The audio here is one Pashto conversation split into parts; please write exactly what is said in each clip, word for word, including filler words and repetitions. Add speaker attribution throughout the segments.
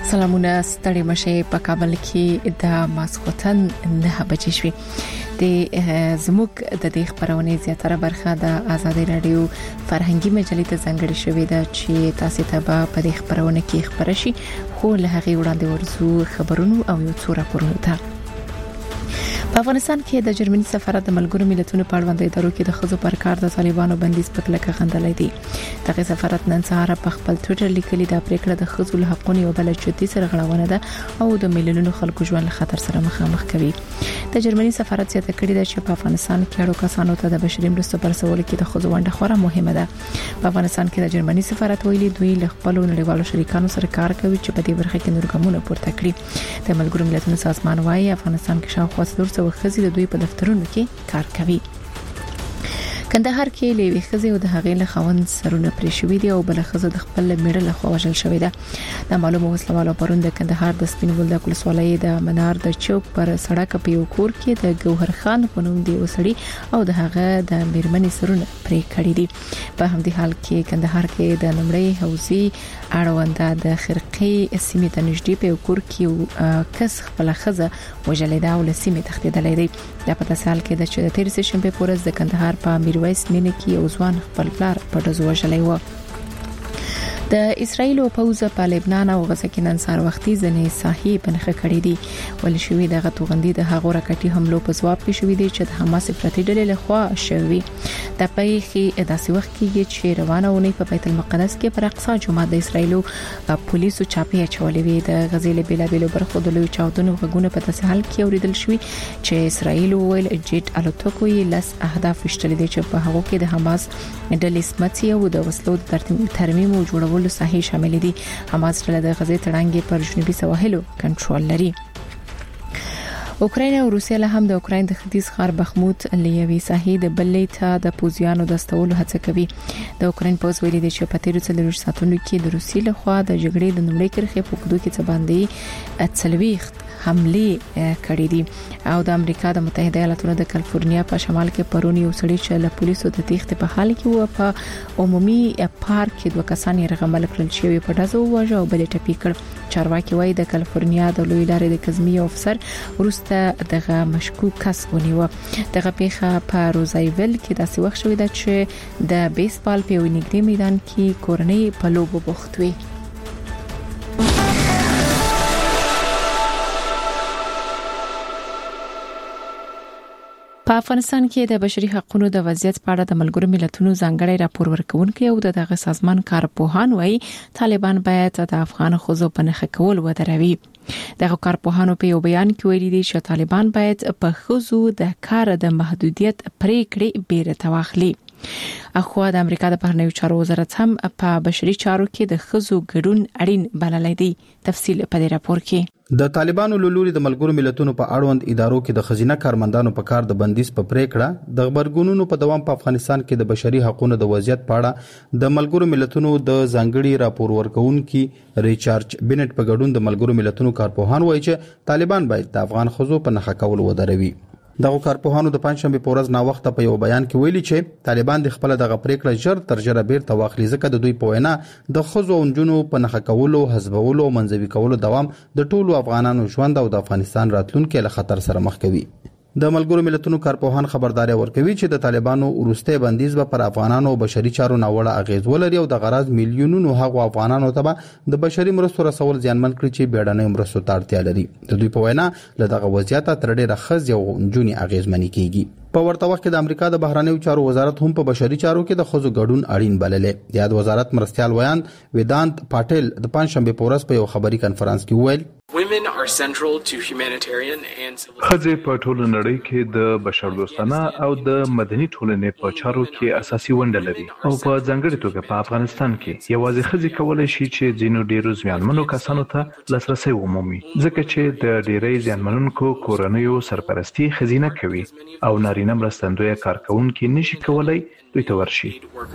Speaker 1: سلامونه ستړي مشه په کابل کې د ماسخوتن نه بچی شوي د زموږ د دې خبرونه زیاتره برخه د آزادي رادیو فرهنګي مجلې ته ځانګړې شوې ده چې تاسو ته په دې خبرونه کې خبر شي خو له هغه وړاندې ورزو خبرونو او یو څو راپورونو ته په افغانستان کې د جرمني سفارت د ملګرو ملتونو په اړوند ادارو کې د خزو پر کار د طالبانو بندیز په کلکه غندلې دي دغه سفارت نن سهار په خپل ټوئیټر لیکلي دا پریکړه د خزو له حقوقو او بل جدي سرغړونه ده او د میلیونونو خلکو ژوند له خطر سره مخامخ کوي د جرمني سفارت زیاته کړې ده چې په افغانستان کې اړو کسانو ته د بشري مرستو پر سوال کې د خزو ونډه خورا مهمه ده په افغانستان کې د جرمني سفارت ویلي دوی له خپل نړیوالو شریکانو سره کار کوي چې په دې برخه کې نور ګامونه پورته کړي د ملګرو ملتونو سازمان وايي افغانستان کې شاوخوا څلور خزي د دوی په دفترونو کې کار کوي کندهار کې لوي خزي او د هغې له خوند سرونه پرې شوې دي او بل خزه د خپل میړه له خوا وژل شوې ده د معلومه وسلوالو پروند د کندهار د سپین ولدا کلسوالۍ د منار د چوک پر سړک په یو کور کې د ګوهر خان په نوم دی وسړي او د هغه د میرمنې سرونه پرې کړې دي په همدې حال کې کندهار کې د نمړې حوزي اړوند د خرقي سیمې ته نږدې په یو کور کې کس خپل خزه وژلې ده او لسیمې تختیدلې ده د پته سال کې د چې د تیر سه شنبه پورز د کندهار په وایس مینه کې او ځوان خپل پلار په دزو وژلې و د اسرایل او پوزه په لبنان او غزه کې نن سهار وختي ځنې ساحې پنخه کړې دي ول شوې د غتوغندي د هغو راکټي حملو په ځواب کې شوې دي چې د حماس افراطي ډلې له خوا شوې د پیخي داسې وخت کې چې روانه ونی په بیت المقدس کې پر اقصا جمعه د اسرایلو پولیسو چاپی چولې وي د غزې له بیلابیلو برخو د لوی چاودنو غږونه په تسهل کې اوریدل شوې چې اسرایل ویل جیټ الوتکو یې لس اهداف وشتل دي چې په هغه کې د حماس ډلې سمتي او د وسلو ترمیم او جوړولو له ساحې شامل دي حماس ډله د غزې تړانګې پر جنوبي سواحلو کنټرول لري اوکراین او روسیا له هم د اوکراین د ختیځ خار بخموت لیوي ساحې د بلې ته د پوزیانو د استولو هڅه کوي د اوکراین پوز ویلي دی چې په تیر څلور ساعتونو کې د روسي له خوا د جګړې د نومړي کرخې په کډو کې څه باندې څلويخت حمله کړې دي او د امریکا د متحده ایالاتونو د کالیفورنیا په شمال کې پرونی یو سړی چې له پولیسو د تېښتې په حال کې و په عمومي پارک کې دوه کسان یې رغمل کړل شوی په دازو واجه او بل ټپي کړ چارواکي وایي د کالیفورنیا د لوی لارې د کزمي افسر ورسته دغه مشکوک کس ونیو دغه پیخه په روزایویل کې داسې وخت شوې ده چې د بیسبال په ونیګري میدان کې کورنۍ په لوبو بوخت وي په افغانستان کې د بشري حقوقو د وضعیت په اړه د ملګرو ملتونو ځانګړی راپور ورکونکي او دغه سازمان کارپوهان وایي طالبان باید د افغان خزو په نخښه کول ودروي دغه کارپوهانو په یو بیان کې ویلي دي چې طالبان باید په خزو د کار د محدودیت پریکړې بیرته واخلي اخو د امریکا د بهرنیو چارو وزارت هم په بشري چارو کې د خزو ګډون اړین بللای دی تفصیل په دې راپور کې
Speaker 2: د طالبانو لوري د ملګرو ملتونو په اړوند ادارو کې د خزینه کارمندانو په کار د بندیز په پریکړه د خبرګونونو په دوام په افغانستان کې د بشري حقوقو د وضعیت په اړه د ملګرو ملتونو د ځانګړي راپور ورکونکي ریچارډ بینټ په ګډون د ملګرو ملتونو کارپوهان وایي چې طالبان باید د افغان خزو په نخښه کول ودروي دغه کارپوهانو د پنځشنبه په ورځ نا وخت په یو بیان کې ویلي چې طالبان د خپل دغه پریکړه ژر تر ژره بیرته واخلي ځکه د دوی په وینا د خزو او نجونو په نخښه کولو حزبولو او منځوي کولو دوام د ټولو افغانانو ژوند او د افغانستان راتلونکي له خطر سره مخ کوي د ملګرو ملتونو کارپوهان خبرداري ورکوي چې د طالبانو ورسته بندیز به پر افغانانو او بشري چارو ناوړه اغیز ولري او د غرض میلیونونو هغو افغانانو ته د بشري مرستو رسول ځانمن کړي چې بیړنۍ مرستو ته اړتیا لري د دوی په وینا له دغه وضعیت تر ډیره خز یو جونی اغیز منی کیږي په ورته وخت کې د امریکا د بهرنیو چارو وزارت هم په بشري چارو کې د خزو ګډون اړین بللې د یاد وزارت مرستيال ویان ویدانت پاټل د پنځشنبه په ورځ په یو خبري کانفرنس کې ویل
Speaker 3: Women are central to humanitarian and civil
Speaker 4: خزه په ټولو نړۍ کې د بشردوستانه او د مدني ټولنې په چارو کې اساسي ونډه لري او په ځانګړي توګه په افغانستان کې یوازې خزه کولای شي چې ځینو ډیرو ځوانمنو کسانو ته لاسرسي ومومي ځکه چې د ډیری ځوانمنونکو کورنیو سرپرستی خزینه کوي او نارینه مرستندوی کارکونکو نشي کولای دوی ته ورشي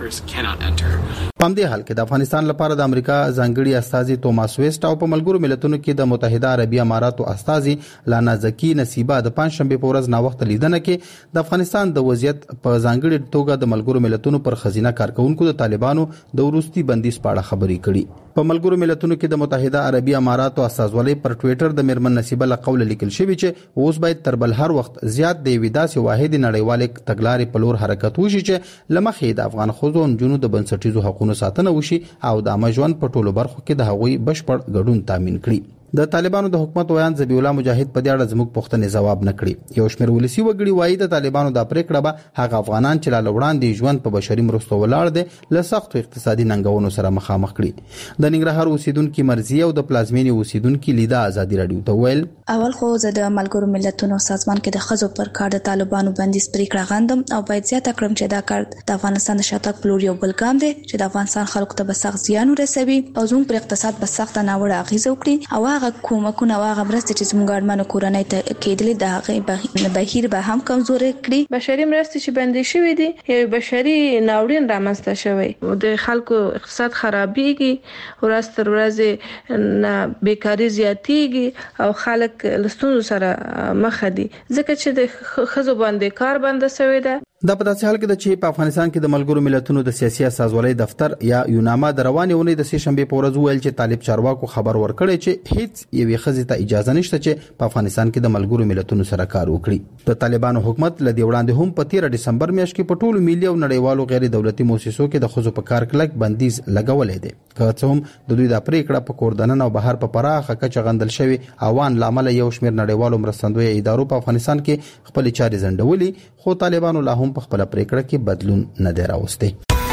Speaker 2: په دې حال کې د افغانستان لپاره د امریکا ځانګړي استازي توماس ویسټ او په ملګرو ملتونو کې د متحده عربی اماراتو استازي لانا زکی نصیبه د پنځشنبه په ورځ نا وخت لیدنه کې د افغانستان د وضعیت په ځانګړي توګه د ملګرو ملتونو پر خزینه کارکونکو د طالبانو د ورستي بندیز په اړه خبرې کړې په ملګرو ملتونو کې د متحده عربي اماراتو استازولۍ پر ټوئیټر د میرمن نصیبه له قول لیکل شوی چې اوس باید تر بل هر وخت زیات د ویداسي واحد نړیوالې تګلارې په لور حرکت وشي چې لمخې د افغان ښځو او نجونو د بنسټیزو حقوقو ساتنه وشي او د عامه ژوند په ټولو برخو کې د هغوی بشپړ ګډون تامین کړي. د طالبانو د حکومت ویان ذبیح الله مجاهد په دې اړه زموږ پوښتنې ځواب نه کړي. یو شمېر ولسی وګړي وایي د طالبانو د پریکړه به هغه افغانان چې لا وړاندې ژوند په بشري مرستو ولاړ دي له سختو اقتصادي ننګونو سره مخامخ کړي. د ننګرهار اوسیدونکو مرزیه او د پلازمینې اوسیدونکو لیدا ازادي رادیو ته ویل
Speaker 5: اول خو زه د ملګرو ملتونو سازمان کې د خزو پر کار د طالبانو بندیز پریکړه غندم او باید زیاته کړم چې دا کار د افغانستان د شاتګ پلور یو بل ګام دی چې د افغانستان خلکو ته به سخت زیان ورسوي او زموږ پر اقتصاد به سخت ناوړه اغیزه وکړي او هغه کومکونه هغه مرستې چې زموږ اړمنو کورنۍ ته کېدلې د هغه بهیر به هم کمزوري کړي.
Speaker 6: بشري مرستې چې بندي شوې دي یو بشري ناورین رامنځته شوی د خلکو اقتصاد خرابېږي ورځ تر ورځې بیکاری زیاتېږي او خلک لستونو سره مخ دي ځکه چې د خزو باندې کار بند شوی ده.
Speaker 2: دا په داسې حال کې ده چې په افغانستان کې د ملګرو ملتونو د سیاسي استازولۍ دفتر یا یوناما د روانې اونۍ د سې شنبې په ورځ ویل چې طالب چارواکو خبر ورکړی چې هیڅ یوې ښځې ته اجازه نشته چې په افغانستان کې د ملګرو ملتونو سره کار وکړي. د طالبانو حکومت له دې وړاندې هم په تیر دسمبر میاشت کې په ټولو ملي او نړیوالو غیر دولتي مؤسسو کې د ښځو په کار کلک بندیز لګولې دی. که څه هم د دوی د پریکړه په کوردنن او بهر په پراخه کچه غندل شوی اوان لامل یو شمېر نړیوالو مرستندوی ادارو په افغانستان کې خپل چارې زندولې خو طالبانو لا هم په خپل پریکړه کې بدلون نه دی راوستی.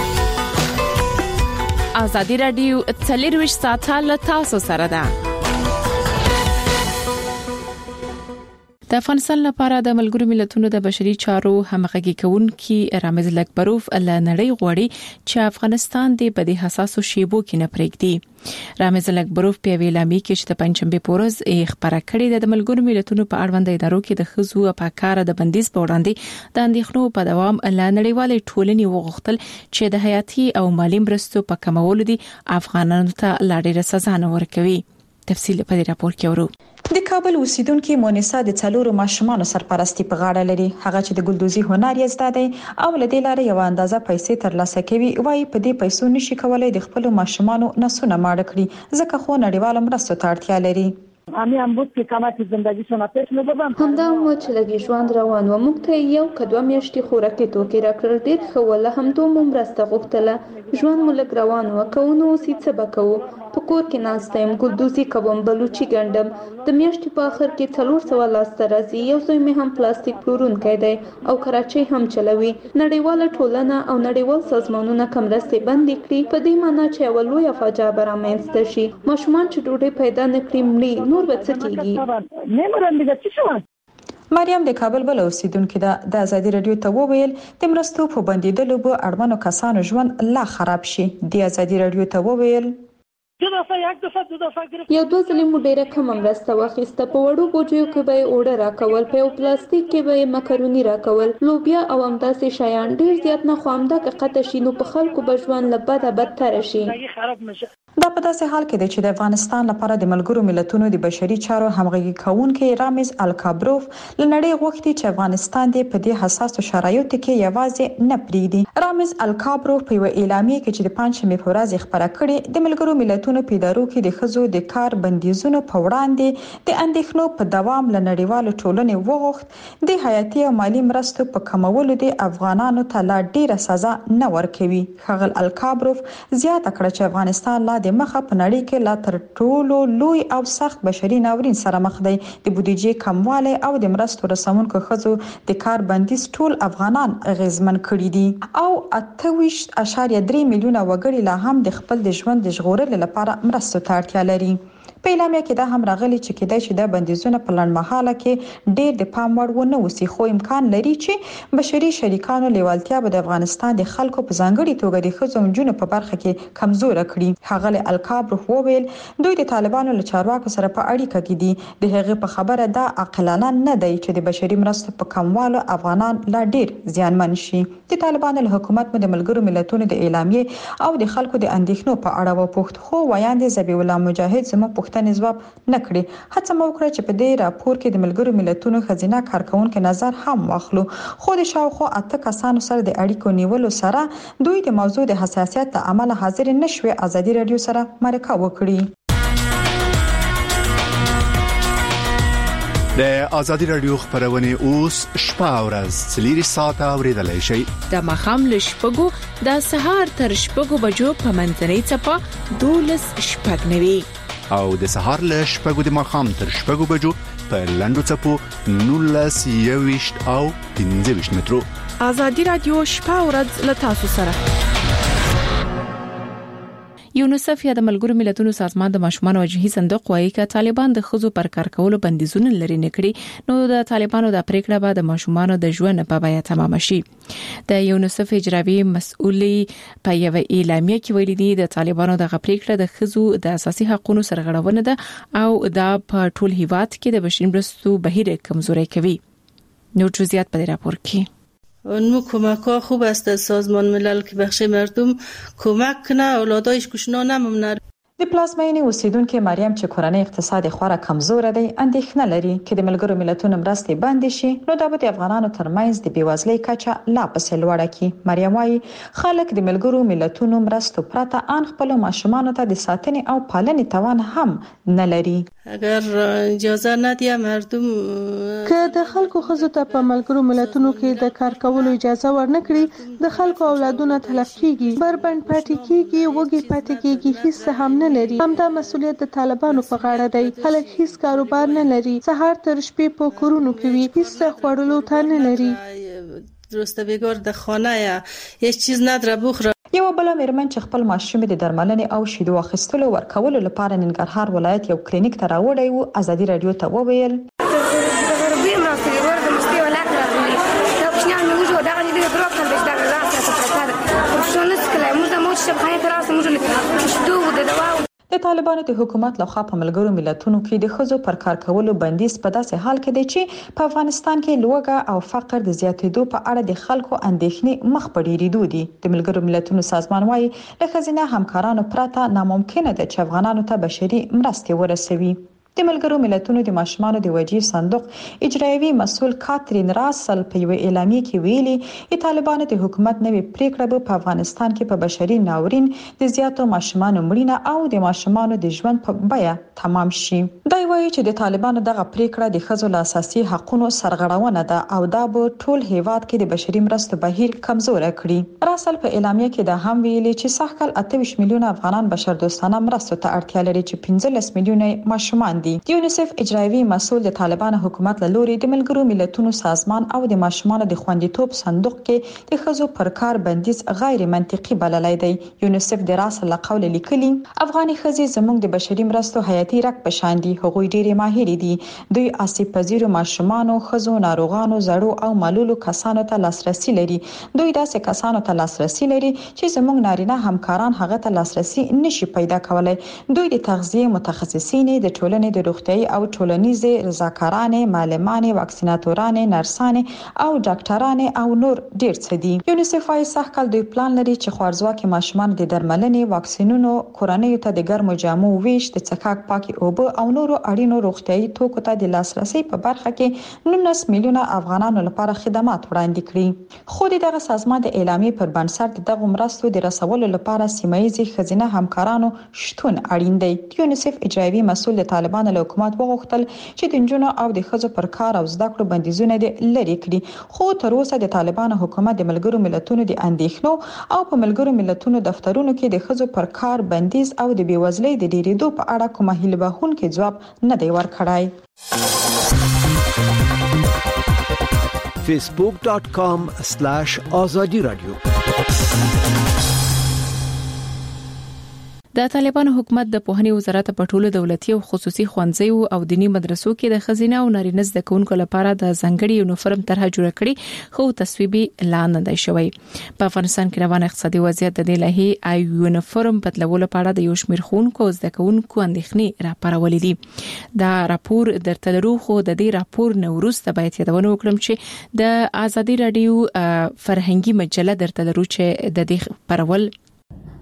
Speaker 1: ازادي رادیو څلرویشت ساعته له تاسو سره ده. د افغانستان لپاره د ملګرو ملتونو د بشري چارو همغږي کوونکي رامز لکبروف له نړۍ غواړي چې افغانستان د بدی حساسو شیبو کې نه پرېږدي. رامز لکبروف په ویلامي کې چې د پنځمبه پورز خبره کړې د ملګرو ملتونو په اړوند ادارو کې د خزو په کار د بندیز په وړاندې د اندېښنو په دوام له نړیوالې ټولنې وغوښتل چې د حیاتي او مالی مرستو په کمولو دي افغانانو ته لا ډېره سزا نه ورکوي. تفصیل په دې راپور کې ورو.
Speaker 7: د کابل اوسیدونکو مونیسا د څلورو ماشومانو سرپرستی په غاړه لري. هغه چې د ګلدوزي هنر یې زده دی او له دې لارې یو اندازه پیسې ترلاسه کوي. وايي په دې پیسو نشي کولای د خپل ماشومانو نسونه ماړه کړي ځکه خو نړیواله مرستو ته اړتیا لري.
Speaker 8: امی هم بود که کمک زندگیشون پیش می‌بردم.
Speaker 9: همدا مو چې لګي ژوند روان و موږ ته یو کډو میاشتې خوراکي توکي راکړل ډیر خو ول هم دوه مرسته غوښتله ژوند مو لګ روان و کوونو سیڅ بکو په کور کې ناستم ګلدوزي کوم بلوچي ګندم د میاشتې په اخر کې څلور سوه لاس راځي یو ځای مې هم پلاستیک پلورونکی دی او کراچۍ هم چلوي. نړیواله ټولنه او نړیوال سازمانونه کمرستې بندې کړي په دې معنی چې یو لوی فاجعه برامنځته شي. ماشومان چې ډوډۍ پیدا نه کړي مړي نور به څه کیږي.
Speaker 8: نمرم دیگه چی شد؟
Speaker 7: مریم د کابل بل اوسیدونکو د ازادي رادیو ته وویل د مرستو په بندیدلو به اړمنو کسانو ژوند لا خراب شي. د ازادي رادیو ته وویل
Speaker 9: یو دوه ځلې مو ډیره کم مرسته واخیسته په وړو بوجیو کې به اوړه راکول په یو پلاستیک کې به مکرونی راکول لوبیا او همداسې شیان ډیر زیات نه خو همدا که قطع شي نو په خلکو به ژوند له بده بدتر شي.
Speaker 7: دا په داسې حال کې دی چې د افغانستان لپاره د ملګرو ملتونو د بشري چارو همغږي کوونکي رامز الکابروف لنړۍ غوښتي چې افغانستان د په دې حساسو شرایطو کې یوازې نه پریږدي. رامز الکابروف په یو اعلامیه کې چې د پنځمې په ورځ خبره کړې د ملګرو ملتونو په ادارو کې د خزو د کار بندیزونو په وړاندې د اندېښنو په دوام لنړیوالو ټولنې وغوښت د حیاتي او مالی مرستو په کمولو د افغانانو ته لا ډیره سزا نه ورکوي. ښاغلی الکابروف زیاته کړه چې افغانستان لا د مخه په نړۍ کې لا تر ټولو لوی او سخت بشري ناورین سره مخ دی. د بودیجې کموالی او د مرستو رسونکو خزو د کار بندیز ټول افغانان اغیزمن کړي دي او اته ویشت اعشاریه درې میلیونه وګړي لا هم د خپل د ژوند د ژغورلو لپاره مرستو ته اړتیا لري. په اعلامیه کې دا هم راغلي چې کېدای شي د بندیزونو په لنډمهاله کې ډېر د پام وړ ونه وسی خو امکان لري چې بشري شریکانو لیوالتیا به د افغانستان د خلکو په ځانګړي توګه د ښځو نجونو په برخه کې کمزوره کړي. ښاغلی الکابروف وویل دوی د طالبانو له چارواکو سره په اړیکه کې دي. د هغې په خبره دا عاقلانه نه دی چې د بشري مرستو په کموالو افغانان لا ډېر زیانمن شي. د طالبانو له حکومت مو د ملګرو ملتونو د اعلامیې او د خلکو د اندېښنو په اړه وپوښت خو ویاند ذبیح الله مجاهد زموږ پوښتنې ځواب نکړي. هڅه مو وکړه چې په دې راپور کې د ملګرو ملتونو خزینه کارکونکو نظر هم واخلو، خو د شاوخوا اته کسانو سره د اړیکو نیولو سره دوی د موضوع د حساسیت له امله حاضر نشوي ازادي رادیو سره مرکه وکړي.
Speaker 10: د ازادي رادیو خبرونه اوس شپه او ورځ څلوري ساعته اوریدلای شئ.
Speaker 1: د مخام له شپږو د سهار تر شپږو بجو په منځنۍ چپه دولس شپږ نوي
Speaker 10: او د سهار له شپږو د مخام تر شپږو بجو په لندو چپو نولس یويشت او پنځه ویشت مترو.
Speaker 1: ازادي رادیو شپه او ورځ له تاسو سره. یونیسف یا د ملګرو ملتونو سازمان د ماشومان او جهي صندوق وايي چې طالبان د خزو پر کار کولو بندیزونه لري نکړي نو د طالبانو د پریکړه به د ماشومان د ژوند په بیه تمام شي. د یونیسف اجرایي مسؤلي په یو اعلامیه کې ویلي دي د طالبانو د پریکړه د خزو د اساسي حقوقو سرغړونه ده او دا په ټول هیواد کې د بشري مرستو بهیر کمزوري کوي. نو جزئیات په راپور کې
Speaker 11: اون کمک ها خوب است از سازمان ملل که بخش مردم کمک کنه اولادایش کشنا نمونه.
Speaker 7: د پلازمینې اوسیدونکو مریم چې کورنۍ اقتصاد خورا کمزور دی اندېښنه لري چې د ملګرو ملتونو مرستې بند شي نو دا به د افغانانو ترمنځ د بیوزلۍ کچه لا پسې لوړه کړي. مریم وايي خلک د ملګرو ملتونو مرستو پرته ان خپل ماشومان ته د ساتنې او پالنې توان هم نه لري.
Speaker 11: اگر اجازه ندیه مردم
Speaker 6: که د خلکو خزو ته په ملګرو ملتونو کې د کار کولو اجازه ورنکړي د خلکو اولادونه تلف کیږي، بربند پاتې کیږي، وګي پاتې کیږي، هیڅ هم نه لري. همدا مسؤلیت د طالبانو په غاړه دی. خلک هیڅ کاروبار نه لري، سهار تر شپې په کورونو کې وي، هیڅ خوړلو ته نه لري.
Speaker 11: درسته بیگار د خانه یا هیڅ چیز نداره بخوره.
Speaker 7: یو بل مېرمن چې خپل ماشوم د درملنې او شیدو اخیستلو ورکولو لپاره ننګرهار ولایت یو کلینیک ته راوړی و ازادي رادیو ته وویل د طالبانو د حکومت لخوا په ملګرو ملتونو کې د خزو پر کار کولو بندیز په داسې حال کې دی چې په افغانستان کې لوږه او فقر د زیاتېدو په اړه د خلکو اندېښنې مخ په ډیریدو دي. د ملګرو ملتونو سازمان وايي د خزینه همکارانو پرته ناممکنه ده چې افغانانو ته بشري مرستې ورسوي. د ملګرو ملتونو د ماشومان د وجې صندوق اجرایي مسؤل کاترین راسل په یو اعلامیه کې ویلي چې طالبانو د حکومت نوې پریکړه په افغانستان کې په بشري ناورین د زیاتو ماشومان مړینه او د ماشومان د ژوند په بیه تمام شي. دا وایي چې د طالبانو دغه پریکړه د خزو له اساسي حقوقو سرغړونه ده او دا به ټول هیواد کې د بشري مرستو بهیر کمزور کړي. راسل په اعلامیه کې دا هم ویلي چې سږکال اته ویشت میلیونه افغانان بشردوستانه مرستو ته اړتیا لري چې پنځلس میلیونه ماشومان دي. یونیسف اجرایي مسؤل د طالبان حکومت له لوري د ملګرو ملتونو سازمان او د ماشومان د خوندیتوب صندوق کې د خزو پر کار بندیز غیر منطقي بللی دی. یونیسف د راسل له قول لیکلي افغاني خزي زموږ د بشري مرستو حیاتي رک پشان دي، هغوی ډېری ماهر دي، دوی آسیب پذیرو ماشومان، خزو، ناروغانو، زړو او معلولو کسانو ته لاسرسي لري. دوی داسې کسانو ته لاسرسي لري چې زموږ نارینه همکاران هغه ته لاسرسي نشي پیدا کولای. دوی د تغذیه متخصصین، د ټولنې د روغتیايي او ټولنیزې رضاکارانې، معلمانې، واکسیناتورانې، نرسانې او ډاکټرانې او نور ډیر څه دي. یونیسف وايي سږکال دوی پلان لري چې خوارځواکي ماشومان د درملنې، واکسینونو، کورنیو ته د ګرمو جامو ویش، د څښاک پاکي اوبه او نورو اړینو روغتیايي توکو ته د لاسرسي په برخه کې نولس میلیونه افغانانو لپاره خدمات وړاندې کړي. خو دغه سازمان د اعلامیې پر بنسټ دغه مرستو د رسولو لپاره سیمایي خزینه همکارانو شتون اړین دی. یونیسف اجرایي مسؤل د طالبانو له حکومت وغوښتل چې د نجونو او د ښځو پر کار او زده کړو بندیزونه دې لري کړي، خو تر اوسه د طالبانو حکومت د ملګرو ملتونو د اندېښنو او په ملګرو ملتونو دفترونو کې د ښځو پر کار بندیز او د بیوزلۍ د ډیریدو په اړه کومه هیله بښونکې ځواب نه دی ورکړی.
Speaker 12: facebook dot com slash azadi radio
Speaker 1: د طالبانو حکومت د پوهنې وزارت په ټولو دولتي او خصوصي ښوونځیو او دینی مدرسو کې د خزینه او نارینه زده کوونکو لپاره د ځانګړي یونیفورم طرحه جوړه کړې، خو تصویبي اعلان نه دی شوی. په افغانستان کې روان اقتصادي وضعیت د دې لهي ای یونیفورم بدلولو لپاره د یو شمېر ښوونکو او زده کوونکو اندېښنې راپارولې دي. دا راپور درته لرو، خو د دې راپور نه وروسته باید یادونه وکړم چې د ازادي رادیو فرهنګي مجله درته لرو چې د دې خبرول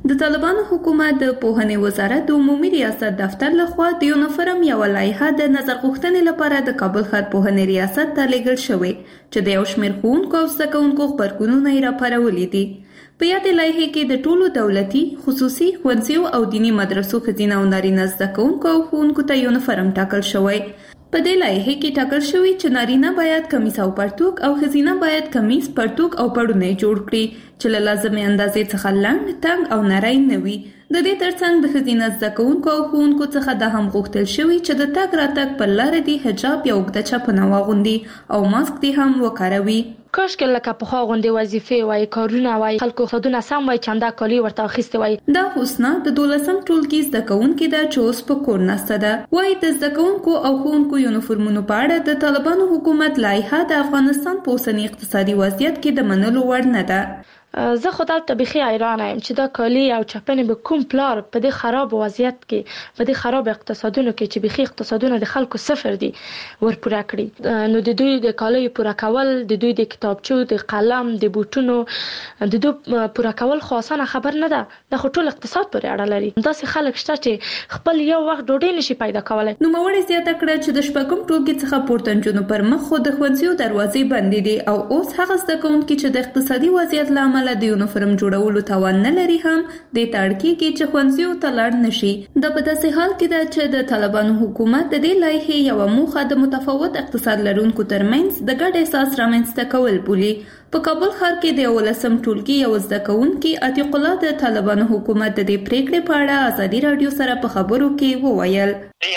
Speaker 9: د طالبانو حکومت د پوهنې وزارت د عمومي ریاست دفتر لخوا د یونیفورم یو لایحه د نظر غوښتنې لپاره د کابل ښار پوهنې ریاست ته لیږل شوې چې د یو شمېر ښوونکو او زده کوونکو خبرګونونه یې راپارولي دي. په یادې لایحې کې د ټولو دولتي، خصوصي ښوونځیو او دیني مدرسو ښځینه او نارینه زده کوونکو او ښوونکو ته یونیفورم ټاکل شوی. په دې لایحې کې ټاکل شوی چې نارینه باید کمیس او پرتوګ او ښځینه باید کمیس، پرتوګ او پړونی جوړ کړي چې له لازمې اندازې څخه لنډ، تنګ او نری نه وي. د دې ترڅنګ د ښځینه زده کوونکو او ښوونکو څخه دا هم غوښتل شوي چې د تګ راتګ پر لاره دې حجاب یا اوږده چپنه واغوندي او ماسک دې هم وکاروي.
Speaker 13: کاش کې لکه پخوا غوندې وظیفې وای، کارونه وای، خلکو خدونه سم وای، چنده کالی ورته اخیستې وای.
Speaker 9: دا حسنه د دولسم ټولګي زده کوونکې ده چې اوس په کور ناسته ده. وایي د زده کوونکو او ښوونکو یونیفورمونو په اړه د طالبانو حکومت لایحه د افغانستان په اوسني اقتصادي وضعیت کې د منلو وړ نه ده.
Speaker 13: زه خو دلته بخي حیرانه یم چې دا کالی او چپنې به کوم پلار په دې خراب وضعیت کې، په دې خراب اقتصادونو کې چې بخي اقتصادونه د خلکو صفر دي ورپوره کړي. نو د دوی د کالیو پوره کول، د دوی د کتابچو، د قلم، د بوټونو د دوی پوره کول خو اسانه خبر نه ده. دا خو ټول اقتصاد پورې اړه لري. داسې خلک شته چې خپل یو وخت ډوډۍ نشي پیدا کولای.
Speaker 9: نو موري زیاته کړه چې د شپږم ټولګي څخه پورته نجونو پر مخ خو د ښوونځیو دروازې بندې دي او اوس هغه زده کوونکي چې د اقتصادي وضعیت له امله د یونیفورم جوړولو توان نه لري هم د تړکی کې چې ښوونځیو ته لاړ نشي. د په داسې حال کې ده چې د طالبانو حکومت د دې لایحې یوه موخه د متفاوت اقتصاد لرونکو ترمنځ د ګډ احساس رامنځته کول بولي. په کابل ښار کې د یولسم ټولګي یو زده کوونکي عتیق الله د طالبانو حکومت د دې پریکړې په اړه ازادي رادیو سره په خبرو کې وویل.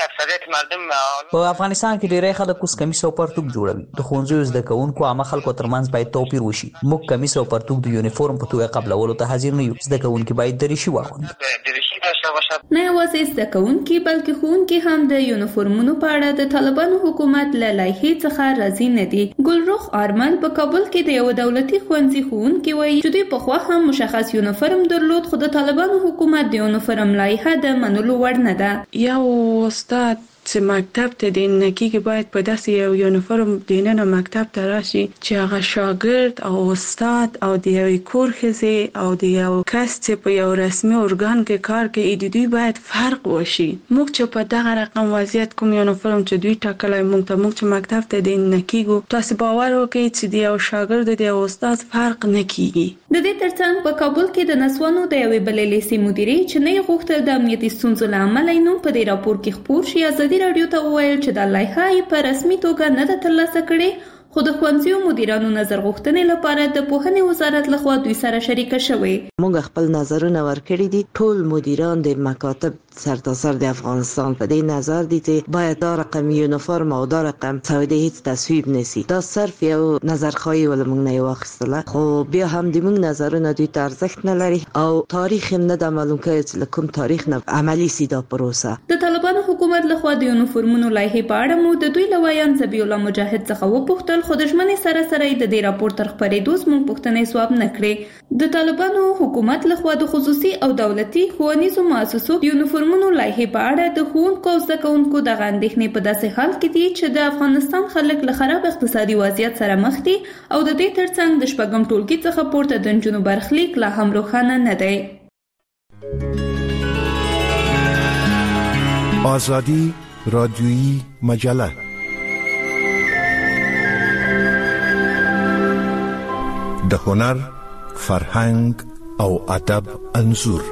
Speaker 14: په افغانستان کې ډیری خلک اوس کمیس او پرتوګ جوړوي. د ښوونځیو زده کوونکو عامه خلکو ترمنځ باید توپیر وشي. موږ کمیس او پرتوګ د یونیفورم په توګه قبلولو ته حاضر نه یو. زده کوونکي باید دریشي واغوندي.
Speaker 9: نه یوازې زده کوونکي بلکې ښوونکي هم د یونیفورمونو په اړه د طالبانو حکومت له لایحې څخه راضي نه دي. ګلرخ آرمل په کابل کې د یو دولتي ښوونځي ښوونکي وایي چې دوی پخوا هم مشخص یونیفورم درلود خو د طالبانو حکومت د یونیفورم لایحه د منلو وړ نه ده.
Speaker 6: یو استاد چې مکتب ته د نکیږي باید په داسې یو یونیفورم دیننه مکتب ته راشي چې هغه شاګرد او استاد او د یو کور ښځې او د یو کس چې په یو رسمي ارګان کې کار کوي د دوی باید فرق وشي. موږ چې په دغه رقم وضعیت کوم یونیفورم چې دوی ټاکلی موږ ته موږ چې مکتب ته د نکیږو تاسو باور وکړئ چې د یو شاګرد د یو استاد فرق نه کیږي.
Speaker 9: د دې ترڅنګ په کابل کې د نسوانو د یوې بلې لیسې مدیرې چې نه غوښتل د امنیتي ستونزو له امله نوم په دې راپور کې خپور شي ازادي رادیو ته وویل چې د لایحه په رسمي توګه نه ده ترلاسه کړې خو د ښوونځیو مدیرانو نظر غوښتنې لپاره د پوهنې وزارت لخوا دوی سره شریکه شوې.
Speaker 15: موږ خپل نظرونه ورکړي دي. ټول مدیران د مکاتب سرتاسر د افغانستان په دې نظر دي چې باید دا رقم یونیفورم او دا رقم سوده هیڅ تصویب نشي. دا صرف یو نظرخواهی ول موږ نه واخیستله خو بیا هم د موږ نظرونه دوی ته ارزښت نه لري او تاریخ هم نه د معلوم کړي چې کوم تاریخ نه عملی سي دا پروسه.
Speaker 9: د طالبانو حکومت لخوا د یونیفورمونو لایحې په اړه مو د دوی لویان زبی الله مجاهد څخه وپوښتل خو د ژمنې سره سره د دې راپور تر خپرېدو زموږ پوښتنې ځواب نه کړې. د طالبانو حکومت لخوا د خصوصي او دولتي ښوونیزو مؤسسو یونیفورمونو لایحې په اړه د ښوونکو او زده کوونکو دغه اندېښنې په داسې حال کې دي چې د افغانستان خلک له خراب اقتصادي وضعیت سره مخ دي او د دې ترڅنګ د شپږم ټولګي څخه پورته د نجونو برخلیک لا هم روښانه نه دی.
Speaker 12: آزادی رادیویی مجله د هنر، فرهنګ او ادب انځور.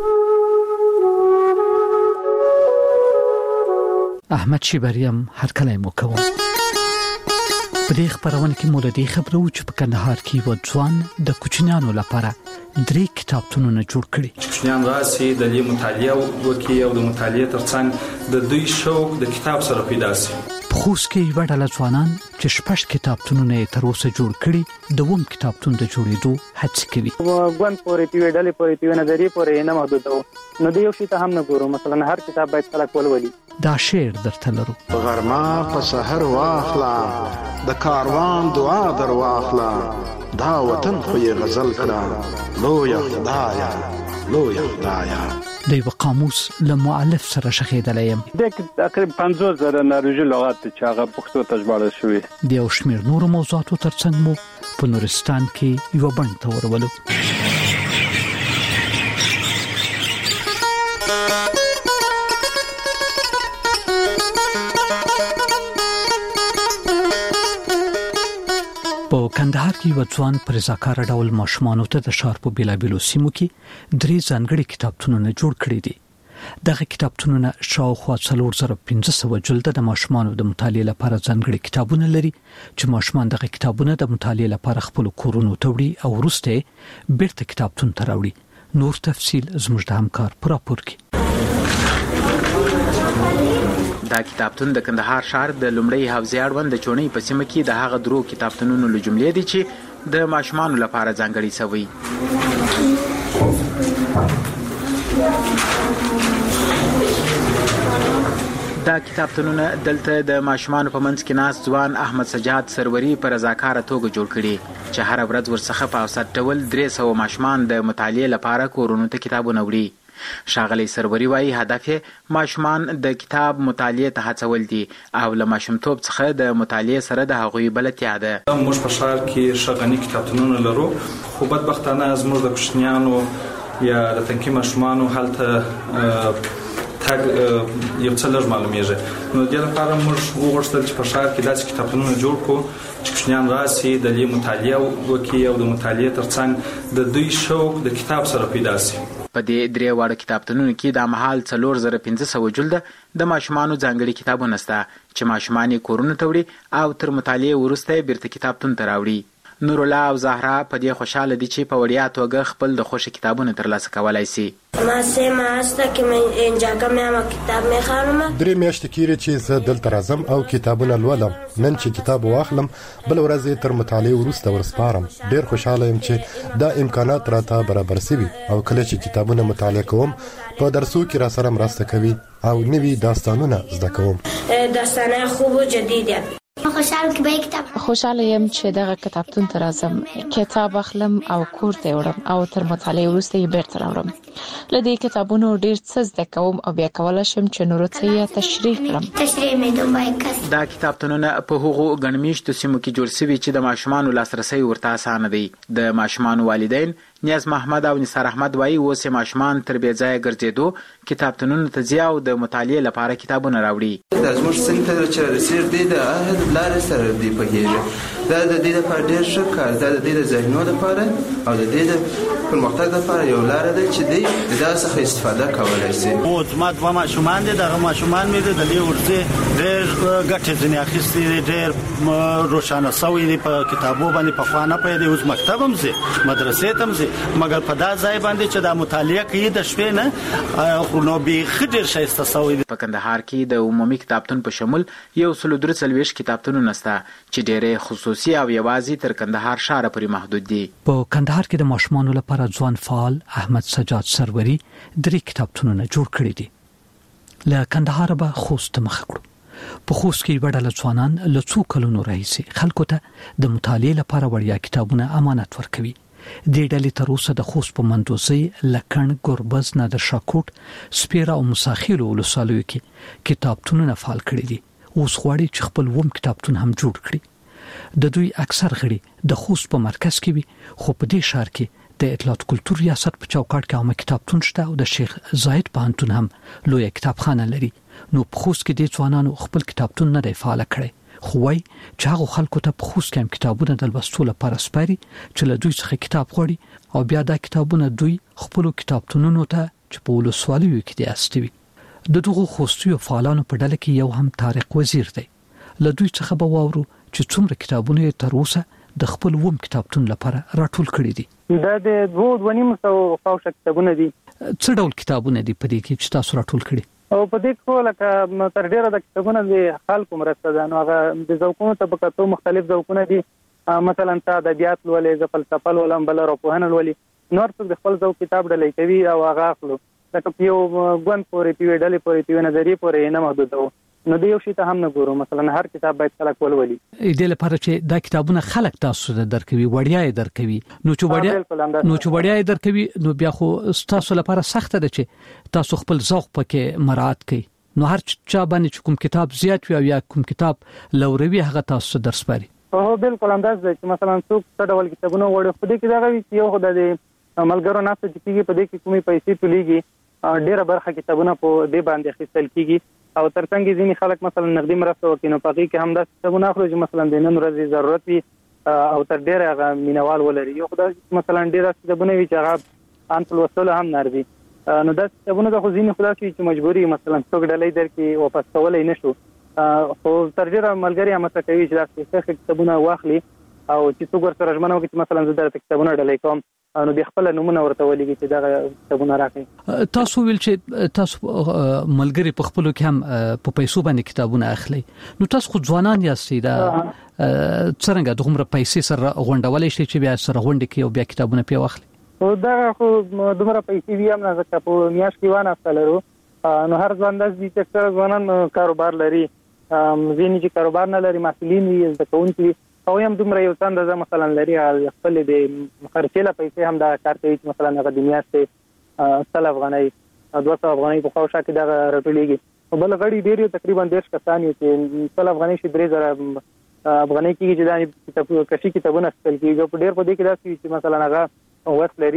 Speaker 16: احمد شیبریم هر کله مو کوم په دې خبرونه کې مولدي خبرو چې په کندهار کې و ځوان د کوچنیانو لپاره درې کتابتونونه جوړ کړي.
Speaker 17: کوچنیان راسي د دې مطالعه وکړي او د مطالعه ترڅنګ د دوی شوق د کتاب سره پیدا شي.
Speaker 16: خوست کې یو ډله ځوانان چې شپږ کتابتونونه تر اوسه جوړ کړي دوم کتابتون د جوړېدو هڅه کوي.
Speaker 18: وګون پورې دی ډلې پورې دی نظریه پورې نه محدود وو نو د یو شي ته هم نه ګورو. مثلا هر کتاب باید خلک ولولي.
Speaker 16: دا شعر درته لرو.
Speaker 19: غرمه په سحر واخلا د کاروان دعا در واخلا دا وطن خو یې غزل کړه لویا خدایا لویا خدایا.
Speaker 16: د یو قاموس له مؤلف سره شخېدلی یم.
Speaker 18: د تقریبا پنځوس زره نروژي لغات چې هغه پښتو ته ژباړل شوي.
Speaker 16: د یو شمېر نورو موضوعاتو ترڅنګ مو په نورستان کې یوه بڼ ته ورولو. کندهار کې یو ځوان پر ځکار ډول ماشومانو ته د ښار په بیلابیلو سیمو کې درې ځانګړي کتابتونونه جوړ کړي دي. دغه کتابتونونه شاوخوا څلور زره پنځه سوه جلده د ماشومانو د مطالعې لپاره ځانګړي کتابونه لري چې ماشومان دغه کتابونه د مطالعې لپاره خپل کورونو ته وړي او وروسته بیرته کتابتون ته راوړي. نور تفصیل زموږ د همکار پر راپور کې.
Speaker 20: دا کتابتون د کندهار ښار د لومړی حوزې اړوند د چونې په سیمه کې د هغه درو کتابتونونو له جملې دي چې د ماشومانو لپاره ځانګړي شوی. دا کتابتونونه دلته د ماشومانو په منځ کې ناست ځوان احمد سجاد سروري په رضاکاره توګه جوړ کړي چې هر ورځ ورڅخه په اوسط ډول درې سوه ماشومان د مطالعې لپاره کورونو ته کتابونه وړي. ښاغلی سروري وایي هدف یې ماشومان د کتاب مطالعې ته هڅول دي او له ماشومتوب څخه د مطالعې سره د هغوی بلدتیا ده.
Speaker 17: موږ په ښار کې ښه غني کتابتونونه لرو خو بدبختانه زموږ د کوچنیانو یا د تنکي ماشومانو هلته تګ یو څه لږ معلومیږي. نو د دې لپاره موږ وغوښتل چې په ښار کې داسې کتابتونونه جوړ کړو چې کوچنیان راسي د دې مطالعه وکړي او د مطالعې ترڅنګ د دوی شوق د کتاب سره پیدا شي.
Speaker 20: په دې درې واړه کتابتونونو کې د مهال څلور زره پنځه سوه جلده د ماشومانو ځانګړي کتابونه شته چې ماشومان یې کورونو ته وړي او تر مطالعې وروسته یې بیرته کتابتون ته راوړي. نورالله او زهرا په دې خوشاله دي چې په وړیا توګه خپل د خوښې کتابونه ترلاسه کولای شي.
Speaker 21: ما سه ماسته کې مې انجاګه مې کتاب مې خانم
Speaker 22: درې میاشتې کېږي چې زه دلته راځم او کتابونه لولم. نن چې کتاب واخلم بل ورځ یې تر مطالعې وروسته ورسپارم. ډېر خوشاله یم چې دا امکانات راته برابر شوي او کله چې کتابونه مطالعه کوم په درسو کې را سره مرسته کوي او نوي داستانونه زده کوم.
Speaker 21: داستانه خوب و جدید.
Speaker 1: خوشاله یم چې دغه کتابتون ته راځم، کتاب اخلم او کور ته وړم او تر مطالعې وروسته یې بیرته راوړم. له دې کتابونو ډېر څه زده کوم او بیا کولی شم چې نورو ته یې تشریح کړم.
Speaker 21: تشریح مې دومره کس
Speaker 20: دا کتابتونونه په هغو ګڼمیشتو سیمو کې جوړ شوي چې د ماشومانو لاسرسی ورته اسانه دی. د ماشومانو والدین نیاز محمد او نثار احمد وایي اوس یې ماشومان تر بې ځایه ګرځېدو کتابتونونو ته ځي او د مطالعې لپاره کتابونه راوړي.
Speaker 23: دا زموږ څنګ ته چې رسېږي دی د عهد لارې سره دی پوهېږي. دا د دې لپاره ډېر ښه کار دا د دې د ذهنو لپاره او د دې د پرمختګ لپاره یو لاره ده چې دی د دا څخه استفاده کولی شي.
Speaker 24: او زما دوه ماشومان دي دغه ماشومان مې د دې ورځې ډېر ګټې ځینې اخیستې دي ډېر روښانه شوي دي په کتابو باندې پخوا نه پوهېدی اوس مکتب هم ځي مدرسې ته هم ځي مګر په دا ځای باندې چې دا مطالعه کوي د شپې نه نو بیخي ډېر ښایسته شوی دی.
Speaker 20: په کندهار کې د عمومي کتابتون په شمول یو سل درې څلوېښت کتابتونونه شته چې ډېرې خصوصي او یوازې تر کندهار ښاره پورې محدود دي.
Speaker 16: په کندهار کې د ماشومانو لپاره ځوان فعال احمد سجاد سروري درې کتابتونونه جوړ کړي دي. له کندهار به خوست مخ کړو. په خوست کې وړاله ځوانان له څو کلونو راهیسې خلکو ته د مطالعې لپاره وړیا کتابونه امانت ورکوي. دې ډلې تر اوسه د خوست په مندوزي، لکن، ګربز، نادرشاکوټ، سپیره او مساخیلو ولسوالیو کې کتابتونونه فعال کړي دي. اوس غواړي چې خپل ووم کتابتون هم جوړ کړي. د دوی اکثر غړي د خوست په مرکز کې وي خو په دې ښار کې د اطلاعات کلتور ریاست په چوکاټ کې عامه کتابتون شته او د شیخ زاید پوهنتون هم لوی کتابخانه لري. نو په خوست کې د ځوانانو خپل کتابتون نه دی فعال کړی خو وای چې هغه خلکو ته په خوست کې هم کتابونه د لوستلو لپاره سپاري چې له دوی څخه کتاب غواړي او بیا دا کتابونه دوی خپل کتابتونونو ته چې په ولسوالیو کې دي استوي. د دغه خوستي فعالانو په ډله کې یو هم طارق وزیر دی. له دوی څخه به واورو چې څومره کتابونه تر اوسه د خپل ووم کتابتون لپاره راټول کړي دي.
Speaker 18: دا د دوه دوه نیم سو خاصه کتابونه دي.
Speaker 16: څه ډول کتابونه دي په دې کې چې تاسو راټول کړي؟
Speaker 18: او په دې کې لکه تر ډیره د کتابونو د خلکو مرسته ده نو هغه د ذوقونو طبقاتو مختلف ذوقونه دي. مثلا تا ادبیات لولې ز فلسفه ولوم بل راپوهنه لولې نور څه د خپل ذوق کتاب ډلې کوي او هغه اخلو لکه یو ګوند پورې پیوي ډلې پورې پیوي نظریه پورې نه محدود وو. نو د یو شي ته هم نه ګورو مثلا هر کتاب باید خلک ولولي.
Speaker 16: دې لپاره چې دا کتابونه خلک تاسو ته درکوي وړیا یې درکوي نو چې وړیا نو چې وړیا یې درکوي نو بیا خو تاسو لپاره سخت ده چې تاسو خپل ذوق پکې مراعات کړئ. نو هر چا باندې چې کوم کتاب زیات وي او یا کوم کتاب لوروي هغه تاسو درسپاري.
Speaker 18: هو بالکل انداز ده چې مثلا څوک څه ډول کتابونه وړي خو دې کې دا وی چې یو خدای دې ملګرو نه څه کیږي په دې کې کومې پیسې تلېږي ډیره برخه کتابونه په دې باندې اخیستل کیږي او ترڅنګ ځینې خلک مثلا نقدي مرسته وکړي نو پکې کې هم دا کتابونه اخلو چې مثلا د نن ورځې ضرورت وي او تر ډیره هغه مینوال ولري. یو خدای مثلا ډیره کتابونه وي چې هغه ان په لوستلو هم ناردي، نو دا کتابونه د خو ځینې خدای چې مجبوري مثلا څوک ډلې درکې واپس کولای نشو، خو تر ډیره ملګری هم څه کوي چې دا څه کتابونه واخلي او چې څوک ورسره ژمنه وکړي چې مثلا زه درته کتابونه ډلې کوم نو د خپل نمونه ورته ولېږي چې دا کتابونه راکړي.
Speaker 16: تاسو ویل چې تاسو ملګری په خپلو کې هم په پیسو باندې کتابونه اخلي، نو تاسو خو ځوانان یاستئ، دا څنګه دومره پیسې سره غونډولای شي چې بیا سره غونډې کوي او بیا کتابونه پې واخلي؟
Speaker 18: دا خو دومره پیسې وي هم نه، ځکه په میاشت کې وانه لرو، نو هر ځوان داسې دي چې اکثره ځوانان کاروبار لري، ځینې چې کاروبار نه لري محصلین وي، زده کوونکي وي، او هم دومره یو څه اندازه مثلا لري خپل د خرچې له پیسې هم دا کار کوي چې مثلا هغه د میاشتې سل افغانۍ دوه سوه افغانۍ په خواوشا کې دغه راټولېږي. بل غړي ډېر یو تقریبا دېرش کسان یو چې سل افغانۍ شي درې زره افغانۍ کېږي چې دا کتاب کشي کتابونه اخیستل کېږي. په ډېر په دې کې داسې وي چې مثلا هغه وخت لري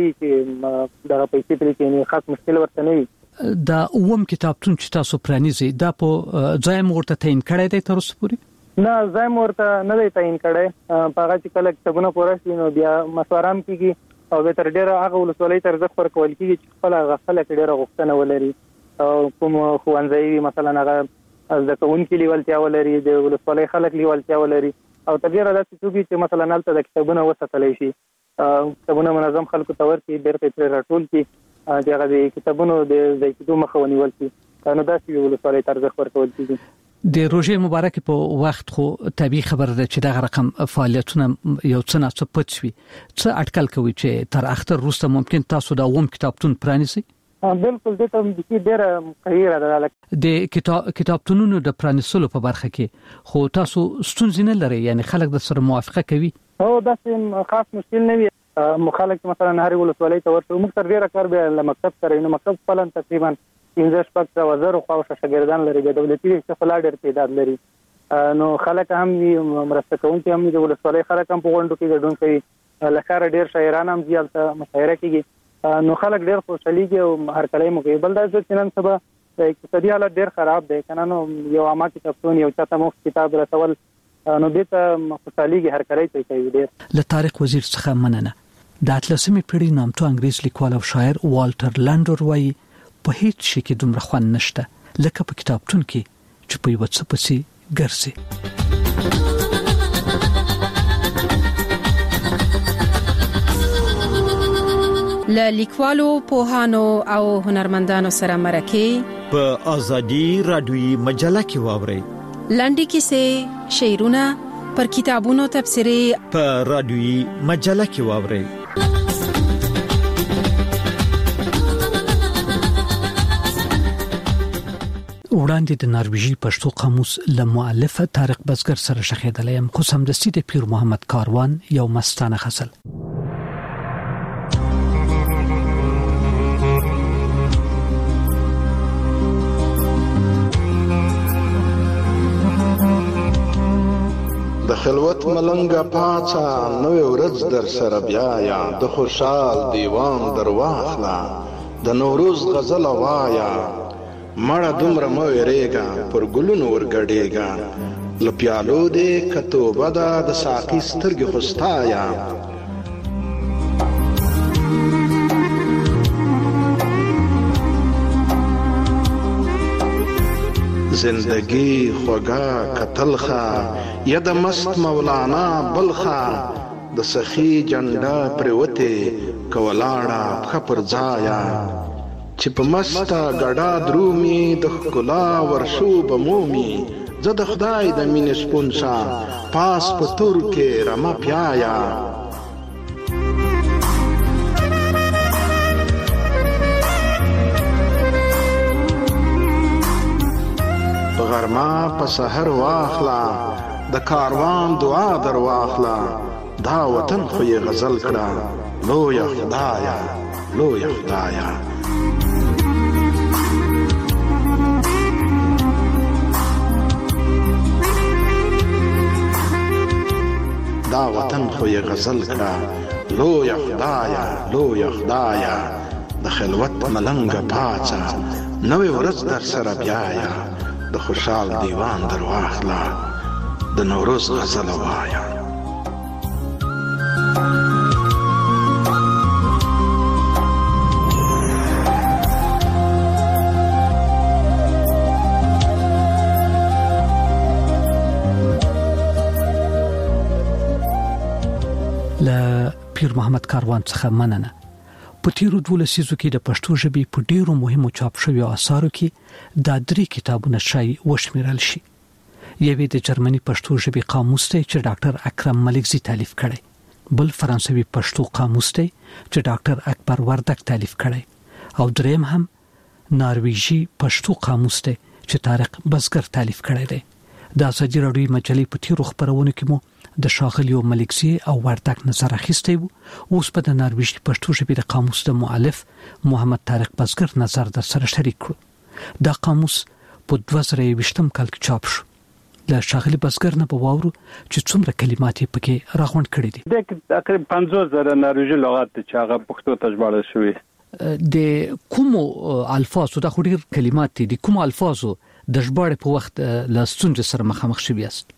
Speaker 18: چې دغه پیسې پرې کېني، خاص مشکل ورته نه وي.
Speaker 16: دا اووم کتابتون چې تاسو پرانیزئ دا په ځای مو ورته تعین کړی دی تر اوسه پورې؟
Speaker 18: نه، ځای مو ورته نه دی تعین کړی، په هغه چې کله کتابونه پوره شي نو بیا مشوره هم کېږي او بیا تر ډېره هغه ولسوالۍ ته ارزښت ورکول کېږي چې خپله هغه خلک ډېره غوښتنه ولري او کوم ښوونځی وي مثلا هغه زده کوونکي لیوالتیا ولري، د ولسوالۍ خلک لیوالتیا ولري، او تر ډېره داسې څوک وي چې مثلا هلته د کتابونه وساتلی شي، کتابونه منظم خلکو ته ورکړي، بیرته ترې راټول کړي، چې هغه د کتابونو د ځای کېدو مخه ونیول شي، نو داسې ولسوالۍ ته ارزښت ورکول کېږي.
Speaker 16: د روژې مبارکې په وخت خو طبیعي خبره ده چې دغه رقم فعالیتونه یو څه ناڅه پټ شوي، څه اټکل کوي چې تر اختر وروسته ممکن تاسو د اووم کتابتون پرانیسئ؟
Speaker 18: بالکل، دې ته ډېره قویه ده.
Speaker 16: د کتابتونونو د پرانیستلو په برخه کې خو تاسو ستونزې نه لرئ، یعنی خلک د سره موافقه کوي؟
Speaker 18: هو داسې خاص مشکل نه وي، مخالک مثلا هر ولسوالۍ ته ورته موږ تر ډېره کار بیا له مکتب سره، نو مکتب خپله تقریبا پنځه شپږ سوه زرو خواوشا شاګردان لري، د دولتي څخه لا ډېر تعداد لري، نو خلک هم وي، مرسته کوونکي هم وي، د ولسوالۍ خلک هم په غونډو کې ګډون کوي، له ښاره ډېر شاعران هم ځي هلته مشاعره کېږي، نو خلک ډېر خوشحالېږي او هرکلی مو کوي. بل دا چې نن سبا د اقتصادي حالت ډېر خراب دی، که نه نو یو عامه کتابتون یو چا ته مفت کتاب رسول نو دې ته خوشحالېږي، هرکلی ته کوي ډېر.
Speaker 16: له طارق وزیر څخه مننه. د اتلسمې پیړۍ نامتو انګریز لیکوال او شاعر والټر لانډور وایي په هیڅ شي کې دومره خوند نشته لکه په کتابتون کې چې په یوه څه پسې ګرځي.
Speaker 2: له لیکوالو، پوهانو او هنرمندانو سره مرکې
Speaker 3: په ازادي رادیوي مجله کې واورئ.
Speaker 2: لنډې کیسې، شعرونه، پر کتابونو تبصرې
Speaker 3: په رادیوي مجله کې واورئ.
Speaker 16: وړاندې د نارویجی پښتو قاموس له مؤلف طارق بزګر سره شخېدلې يم، خو سمدستي د پیر محمد کاروان یو مستانه غزل.
Speaker 19: د خلوت ملنګه پاڅه نوې ورځ در سره بیا یا د خوشحال دیوان در واخلا د نوروز غزل وایا مړه دومره مو ویریږه پر ګلونو ورګډېږه له پیالو دې که توبه ده د ساقي سترګې خو ستایا زندگی خوږه که تلخه یا د مست مولانا بلخه د سخي جنډه پرېوتې که ولاړه پښه پر ځایه چې په مسته ګډا درومي د ښکلا ورشو به مومي زه د خدای د مینې سپون شه پاس په تور کې رمه پیایا په غرمه په سحر واخلا د کاروان دعا در واخلا دا وطن خو یې غزل کړه لویه خدایا لویه خدایا دا وطن خو یې غزل کړه لویه خدایا لویه خدایا د خلوت ملنګه پاڅه نوې ورځ در سره بیایا د خوشحال دیوان در واخلا د نوروز غزل وایا
Speaker 16: ډاکټر محمد کاروان څخه مننه. په تیرو دوه لسیزو کې د پښتو ژبې په ډیرو مهمو چاپ شویو آثارو کې دا درې کتابونه شای وشمیرل شي. یوه د جرمني پښتو ژبې قاموس دی چې ډاکټر اکرم ملکزی تالیف کړی، بل فرانسوي پښتو قاموس دی چې ډاکټر اکبر وردک تالیف کړی، او دریم هم نارویجی پښتو قاموس دی چې طارق بزګر تالیف کړی دی. د ازادي راډیو مجلې په تیرو خبرونو کې مو د شاغلیو ملکزی او وردک نظر اخیستی وو. اوس په د نارویجی پښتو ژبې د قاموس د مؤلف محمد طارق بزګر نظر در سره شریک کړو. دا قاموس په دوه زره یوویشتم کال کې چاپ شو. له شاغلی بزګر نه په واورو چې څومره کلمات یې پکې راغونډ کړي دي.
Speaker 4: د تقریبا پنځوس زره نارویجی لغات چې هغه پښتو ته ژباړل شوی.
Speaker 16: د کومو الفاظو د خوري کلمات دي، کوم الفاظو د ژباړې په وخت له ستونزې سره مخامخ شوی است؟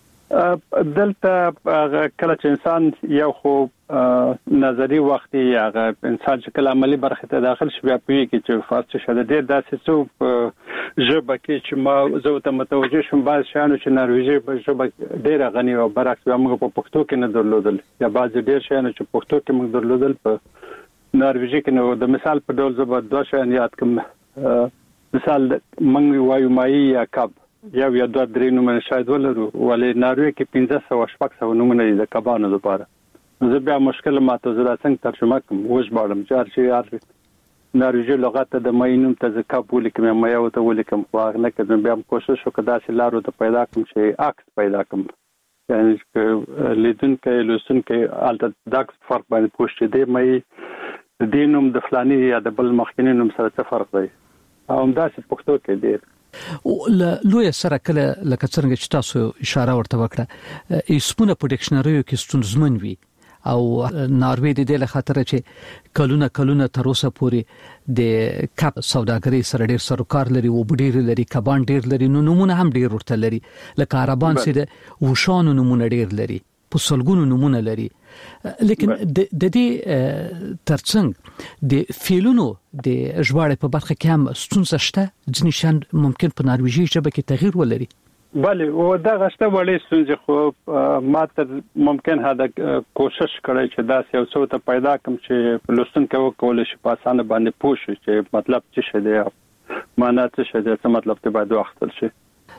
Speaker 4: دلته کله چې انسان یو خو نظری وخت هغه انسان چې کله عملی برخه ته داخل شي بیا پیږي چې فارسی شته ډېر داسې څو ژبه کې چې ما زه ته متوجه شوم بعض شیانو چې نارویجي په ژبه ډېر غني او برعکس موږ په پښتو کې نه درلودل، یا بعض ډېر شیانو چې پښتو کې موږ درلودل په نارویجي کې نو. د مثال په ډول زه به دوه شیان یاد کوم. مثال موږ وایو مای یا کب، یو یا دوه درې نومونه شاید ولرو، ولې ناروی کې پنځه سوه شپږ سوه نومونه دي د کبانو لپاره. زه بیا مشکل ماته زه څنګه ترجمه کوم وژباړم چې هر شي هر نارویجي لغت د مای نوم ته ځکه ولیکم یا مای او ته ولیکم، خو هغه نه کوم. بیا کوشش وکړم داسې لارو ته پیدا کوم چې عکس پیدا کوم، یعنی چې لیدونکي لوستونکي البته د عکس فرق باندې پوښتې دی مای د نوم د فلاني یا د بل مخکنی نوم سره څه فرق دی، او همداسې پښتو کې دی.
Speaker 16: لوی سره کله لکه څنګه چې تاسو اشاره ورته وکړه اسمونه په ډکشنریو کې ستونزمن وي، او ناروی د دې لخاطر چې کلونه کلونه تر اوسه پورې د کپ سوداګري سره ډیر سروکار لري او ډیر لري، کبان ډیر لري، نو نمونه هم ډیر ورته لري. لکه عربان چې د وشانو نمونه ډیر لري، په سلګونو نمونه لري. لیکن د دې ترڅنګ د فعلونو د ژباړې په برخه کې هم ستونزه شته، ځینې شیان ممکن په نارویجي ژبه کې تغییر ولري.
Speaker 4: بله، او دا غشته وړې ستونزې خو ما تر ممکن هدا کوشش کړی چې دا یو څه ته پیدا کوم چې لوستونکي وکولای شي په اسانه باندې پوه شي چې مطلب څه شي دی، معنا څه شي دی، څه مطلب ته باید واخیستل شي.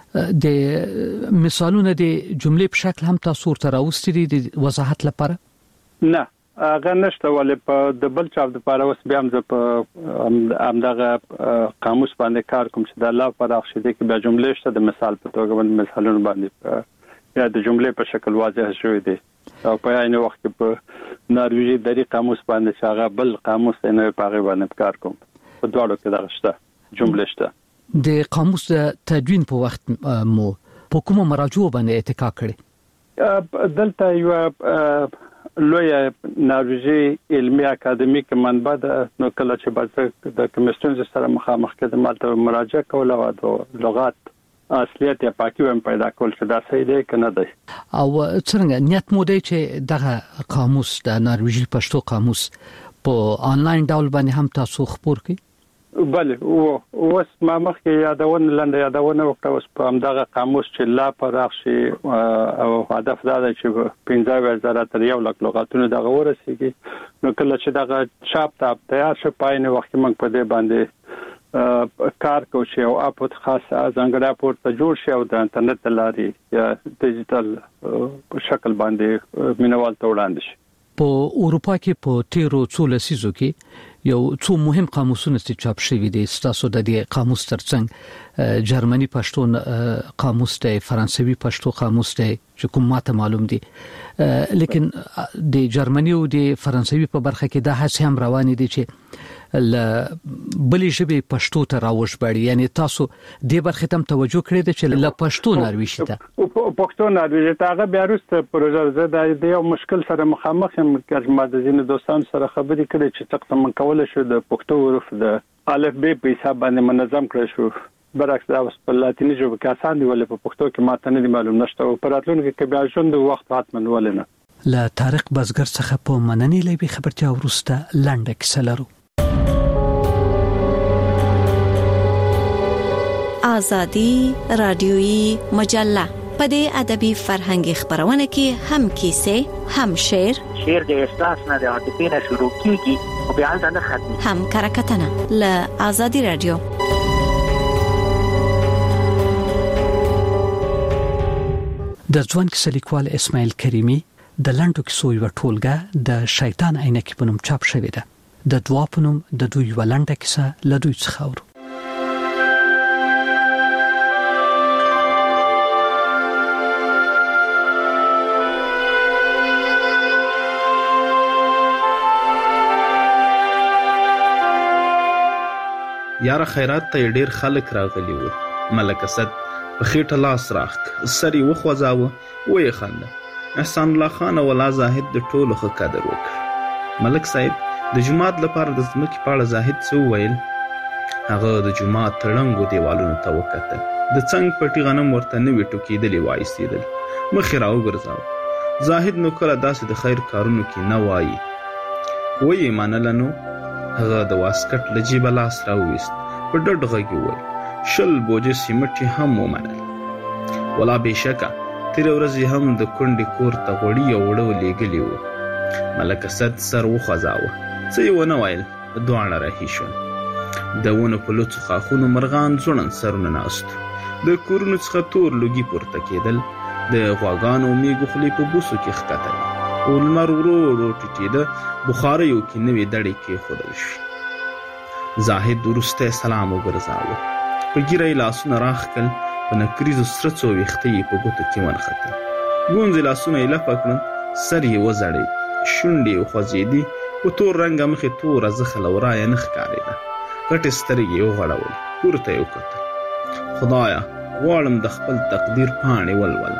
Speaker 16: د مثالونو د جملې په شکل هم تاسو ورته راوستي دي د وضاحت لپاره؟
Speaker 4: نه، هغه نشته، ولې په د بل چاپ د لپاره اوس بیا هم زه په همدغه قاموس باندې کار کوم چې د الله پر اخشي دي کې بیا جملې شته د مثال په توګه باندې مثالونه باندې یا د جملې په شکل واضح شوی دي، او په عین وخت کې په نارویجي د قاموس باندې چې هغه بل قاموس نه په هغه باندې کار کوم. په دواړو کې دغه شته جملې شته.
Speaker 16: د قاموس د تدوین په وخت مو په کومه مراجعو باندې اتکا
Speaker 4: کړی؟ دلته یو لوی نارویجي علمي اکاډمیک منبع ده، نو کله چې بعض د کمیسټون سره مخامخ کېدم مالته مراجعه کول او د لغات اصلیت یا پاکي هم پیدا کول چې دا صحیح دی کنه دی.
Speaker 16: او څنګه نیت مو دی چې دغه قاموس د نارویجي پښتو قاموس په انلاین ډول باندې هم تاسو خبر کړئ؟
Speaker 4: بله، او اوس ما مخکې یادونه لنډه یادونه وکړه، اوس په همدغه قاموس چې لا پراخ شي او هدف دا دی چې پنځه اویا زره تر یو لک لغاتونه دغه ورسیږي، نو کله چې دغه چاپ ته تیار شي په عین وخت کې موږ په دې باندې کار کوو چې یو اپ خاص ځانګړی اپ ته جوړ شي او د انټرنیټ لارې یا ډیجیټل په شکل باندې مینوال ته وړاندې شي.
Speaker 16: په اروپا کې په تیرو څو لسیزو کې یو څو مهم قاموسونه چې چاپ شوي دي، تاسو د دې قاموس ترڅنګ جرمني پښتو قاموس دی، فرانسوي پښتو قاموس دی چې کوم ماته معلوم دي، لیکن د جرمني او د فرانسوي په برخه کې دا هڅه هم روانه دي چې ل بلې ژبې پښتو ته راوښبړي. یعنی تاسو دې برخه ته توجه کړئ چې ل پښتو نارویجي ته
Speaker 4: پښتو نارویجي ته هغه بیا وروسته پروژه زده د یو مشکل سره مخامخ یم، چې ما د ځینو دوستانو سره خبرې کړې چې څنګه من کولای شو د پښتو حروف د الف ب په حساب باندې منظم کړی شو. برعکس دا اوس په لاتیني ژبه کې آسان دی، ولې په پښتو کې ماته نه معلوم نشته، او په راتلونکي کې بیا ژوند وخت حتمن ولنه.
Speaker 16: له طارق بزګر څخه په مننې لوي خبرتیا ورسته لنډه کیسه لرو.
Speaker 5: آزادی رادیویی مجله په دې ادبي فرهنګي خبرونه کې هم کیسې هم شعر
Speaker 8: شعر د احساس نه د عاطفې نه شروع کیږي او بیا نه ختمي
Speaker 5: هم کرکټنه ل آزادي رادیو.
Speaker 16: د ځوان کیسه لیکوال اسماعیل کریمی د لنډو کیسو یو ټولګه د شیطان عینکې په نوم چاپ شوې ده. د دوا په نوم د دوی یو لنډه کیسه له دوی څخه اورو.
Speaker 10: یاره خیرات ته ډیر خلک راغلي وو. ملک اسد په خېټه لاس راخ سری وخوځاوه وې خنده. احسان الله خان او لا زاهد د ټولو ښه قدر وکړ. ملک صاحب د جماعت لپاره د ځمکې په اړه زاهد څه وویل؟ هغه د جماعت تړنګو دیوالونو ته وکتل. د څنګ پټي غنم ورته نوي ټوکېدلې وایستېدل. مخ یې راوګرځاوه. زاهد نو کله داسې د خیر کارونو کې نه وایي. ویې منله نو؟ هغه د واسکټ له جیبه لاس راوویست. په ډډ غږ یې وویل شل بوجې سیمټ یې هم ومنل. ولا بېشکه تېره ورځ یې هم د کونډې کور ته غوړي او اوړه لېږلي وو. ملک اسد سر وخوځاوه. څه یې ونه ویل. دواړه رهي شول. د ونو په لوڅو خاښونو مرغان ځوړند سرونه ناست. د کورونو څخه تور لوګي پورته کېدل. د غواګانو میږو خولې په بوسو کې ښکتل. او لمر ورو ورو ټیټېده. بخاریو کې نوې دړې کېښودل شوې. زاهد وروستی سلام وګرځاوه. په ږیره یې لاسونه راښکل. په نکریزو سره څو ویښته یې په ګوتو کې ونښتل. ګونځې لاسونه یې لپه کړل. سر یې وځړېد. شونډې یې وخوځېدې. په تور رنګه مخې توره زخله ورایه نه ښکارېده. غټې سترګې یې وغړولې. پورته یې وکتل. خدایه غواړم د خپل تقدیر پاڼې ولولم.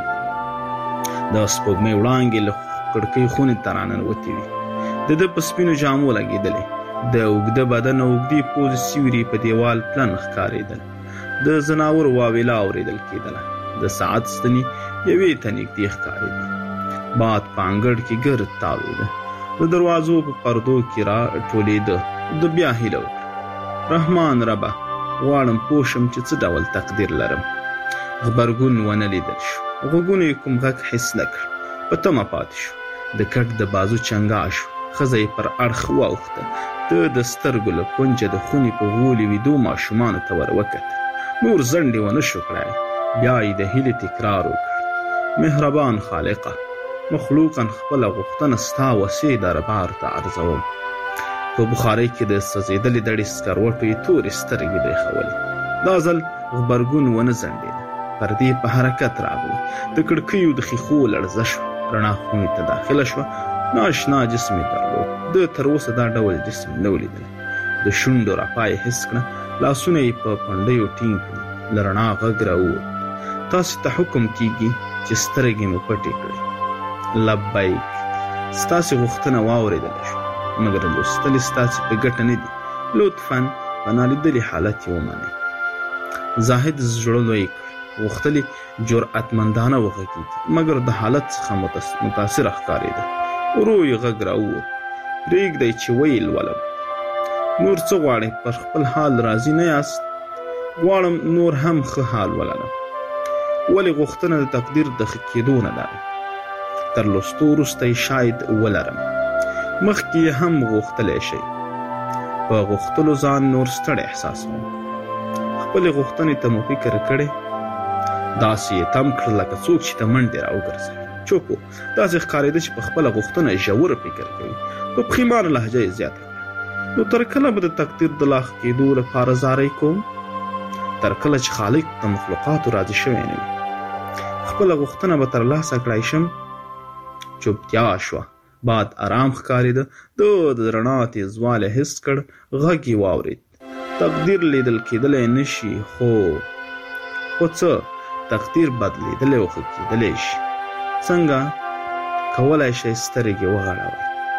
Speaker 10: د سپوږمۍ وړانګې له کړکۍ خونې ته راننوتې وې. د ده په سپینو جامو لګېدلې. د اوږده بدن او اوږدې پوزې سیوري په دیوال پلن ښکارېدل. د ځناورو واویلا اورېدل کېدله. د ساعت ستنې یوې ته نږدې ښکارېدې. باد په انګړ کې ګرد تاوېده. د دروازو په پردو کې را ټولېده. د بیا هیله وکړه رحمان ربه غواړم پوه شم چې څه ډول تقدیر لرم. غبرګون ونه لیدل شو. غوږونو یې کوم غږ حس نه کړ. په تمه پاتې شو. د کټ د بازو چنګا شو. ښځه یې پر اړخ واوښته. ده د سترګو له کونجه د خونې په غولي ویدو ماشومانو ته ور وکتل. نور ځنډې ونه شو کړی. بیا یې د هیلې تکرار وکړ. مهربان خالقه مخلوقا خپله غوښتنه ستا وسې دربار ته عرضوم. په بخارۍ کې د سوځېدلې دړې سکروټو یې تورې سترګې برېښولې. دا ځل غبرګون ونه ځنډېده. پردې په حرکت راغلې. د کړکیو د ښیښو لړزه شوه. رڼا خونې ته داخله شوه. ناشنا جسم یې درلود. ده تر اوسه دا ډول جسم نه و لیدلی. د شونډو رپا یې حس کړه. لاسونه یې په پنډیو ټینګ کړل. له رڼا غږ راووت. تاسې ته حکم کیږي چې سترګې مو پټې کړئ. لبیک ستاسې غوښتنه واورېدله شوه. مګر لوستل یې ستاسې په ګټه نه دي. لطفا په نالیدلي حالت یې ومنئ. زاهد زړه لوی کړ. غوښتل یې جرأتمندانه وغږېږي. مګر د حالت څخه متاثره ښکارېده. ورو یې غږ راووت. پرېږدئ چې ویې لولم. نور څه غواړئ؟ پر خپل حال راضي نه یاست؟ غواړم نور هم ښه حال ولرم. ولې غوښتنه د تقدیر د ښه کېدو نه ده. تر لوستو وروسته یې شاید ولرم. مخکې یې هم غوښتلی شئ. په غوښتلو ځان نور ستړی احساسوم. خپلې غوښتنې ته مو فکر کړی؟ داسې یې تم کړ لکه څوک چې ته منډې راوګرځوي. چوپ و. داسې ښکارېده چې په خپله غوښتنه ژور فکر کوي. په پښیمانه لهجه یې زیاته کړه. نو تر کله به د تقدیر د لا ښه کېدو لپاره زاری کوم؟ تر کله چې خالق د مخلوقاتو راضي شوی نه وي. خپله غوښتنه به ترلاسه کړی شم. چوپتیا شوه. باد آرام ښکارېده. ده د رڼا تیزوالی حس کړ. غږ یې واورېد. تقدیر لیدل کېدلی نه شي خو خو څه تقدیر بدلېدلی او ښه کېدلی شي. څنګه کولی شئ سترګې وغړوئ؟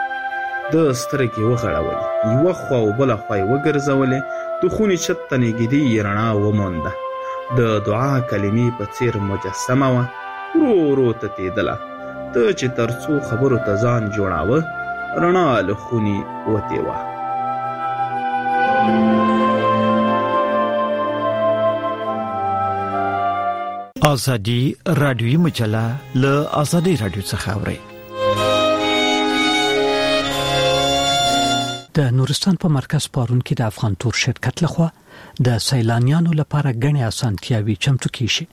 Speaker 10: ده سترګې وغړولې. یوه خوا او بله خوا یې وګرځولې. د خونې چت ته نږدې یې رڼا ومونده. د دعا کلمې په څېر مجسمه وه. ورو ورو تتېدله. ته چې تر څو خبرو ته ځان جوړاوه رڼا له خونې وتې وه.
Speaker 3: ازادي رادیوي مجله له ازادي رادیو څخه اوري.
Speaker 16: د نورستان په مرکز پارون کې د افغان تور شرکت لخوا د سیلانیانو لپاره غني اسانتیاوي چمتو کیږي.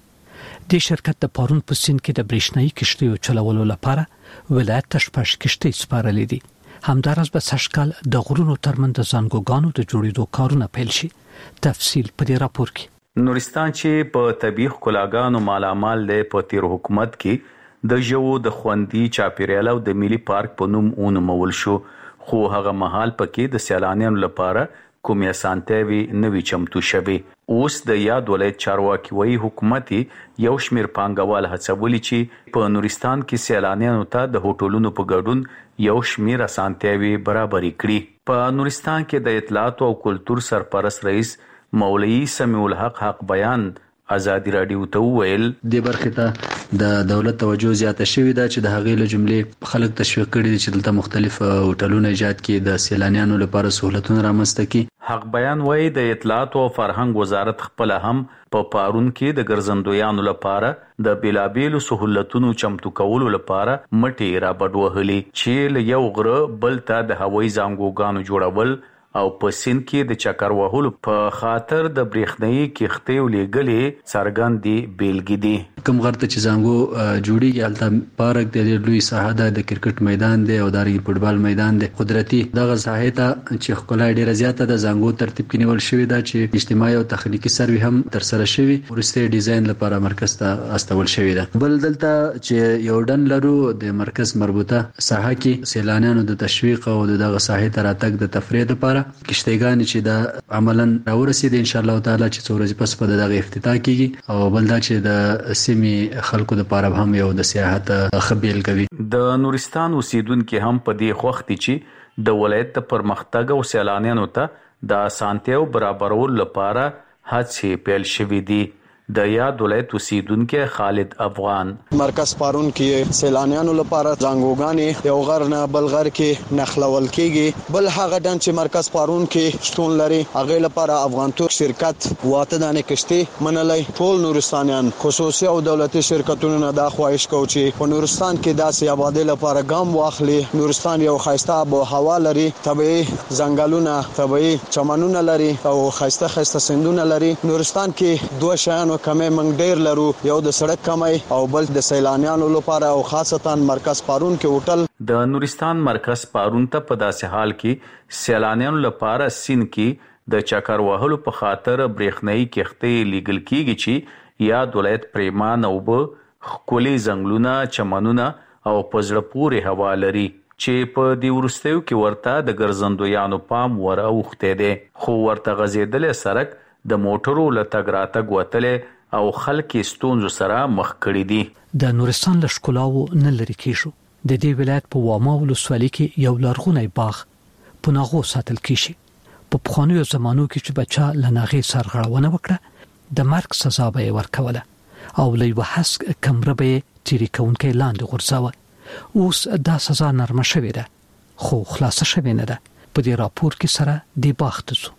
Speaker 16: د شرکت د پارون په سین کې د برېښنايي کشتیو چلولو لپاره ولایت تشپش کشتۍ سپارلې دي. همدارس به سشکال د غرونو ترمن د زنګوګانو د جوړېدو کارونه پیل شي. تفصیل په دې راپور کې.
Speaker 7: نورستان چې په طبيعي ښکلاګانو مالامال دی په تیر حکومت کې د ژوو د خوندي چاپیریال او د ملي پارک په نوم اونمول شو، خو هغه مهال پکې د سیلانیانو لپاره کومې اسانتیاوي نوي چمتو شوي. اوس د یاد ولایت چارواکي وایي حکومت یو شمیر پانګوال هڅولي چې په نورستان کې سیلانیانو ته د هوټلونو په ګډون یو شمیر اسانتیاوي برابرې کړي. په نورستان کې د اطلاعات او کلتور سرپرست رئیس مولوی سمیع الحق حق بیان ازادي رادیو ته ویل
Speaker 11: د برخه ته د دولت توجه زیاته شوې ده چې د هغې له جملې خلک تشویق کړي چې دلته مختلف هوټلونه ایجاد کړي د سیلانیانو لپاره سہولتونه رامنځته کړي.
Speaker 7: حق بیان وایي د اطلاعات او فرهنګ وزارت خپل هم په پارون کې د ګرځندویانو لپاره د بلابېلو سہولتونو چمتو کولو لپاره مټي را بډوهلي چې له یو غره بل ته د هوایي زنګوګانو جوړول او په سین کې د چکر وهلو په خاطر د برېښنايي کښتۍ لېږلې څرګندې بیلګې دي.
Speaker 11: کوم غرته چې زنګو جوړیږي هلته پارک د لوی ساحه ده، د کرکټ میدان دی او د فوټبال میدان دی. قدرتي دغه ساحه ته چې ښکلا ډیره زیاته ده زنګو ترتیب کې نیول شوی ده چې اجتماعي او تخنیکی سروي هم تر سره شوی ورسته ډیزاین لپاره مرکز ته استول شوی ده. بل دلته چې یو ډن لرو د مرکز مربوطه ساحه کې سیلانیانو د تشویق او دغه ساحه ته راتګ د تفریح لپاره کشتیګان چې د عملاً راورسید ان شاء الله تعالی چې څو ورځې پس په دغه افتتاح کیږي او بل دا چې د سیمې خلکو د پاره هم یو د سیاحت خبيل کوي.
Speaker 7: د نورستان اوسیدونکو هم په دې وخت چې د ولایت د پرمختګ او سیلانیانو ته د اسانتیاو برابرولو لپاره هڅې پیل شوې دي. د یاد ولایت اوسیدونکو خالد افغان
Speaker 13: مرکز پارون کې سیلانیانو لپاره ځانګوګانې یو غر نه بل غر کې نخلول کېږي. بل هغه ډن چې مرکز پارون کې شتون لري هغه لپاره افغان تور شرکت واته دانه کشتي منلای ټول نورستانیان خصوصي او دولتي شرکتونو نه دا خواهش کوي چې په نورستان کې داسې آبادی لپاره ګام واخلي. نورستان یو خاصه آب او هوا لري، طبيعي ځنګلونه، طبيعي چمنونه لري او خاصه خاصه سندونه لري. نورستان کې دوه شیان کمه منګ ډیر لرو، یو د سړک کمای او بل د سیلانیانو لپاره او خاصتا مرکز پارون کې هوټل.
Speaker 7: د نورستان مرکز پارون ته په داسې حال کې سیلانیانو لپاره سین کې د چکر وهلو په خاطر برېښنايي کښتۍ لیږل کیږي چې یا ولایت پریمان او به خولي زنګلونه چمنونه او پزړه پورې هوا لري چې په دی ورستیو کې ورته د ګرځندویانو پام ور اوخته دي، خو ورته غزیدل سرک د موټرو لتګ راتګ وتلې او خلک ستونزو سره مخ کړي دي.
Speaker 16: د نورستان له ښکلاو نه لري کیشو د دې ولایت په واما ولسوالۍ کې یو لرغونی باغ په ناغو ساتل کیشي. په پخوانیو زمانو کې چې بچا لناغي سرغړونه وکړه د مرګ سزا به ورکوله او لوی وحس کمره به تیری کونکي لاندې غورځاوه. اوس دا سزا نرمه شوې ده خو خلاصه شوې نه ده. په دې راپور کې سره دی باغ ته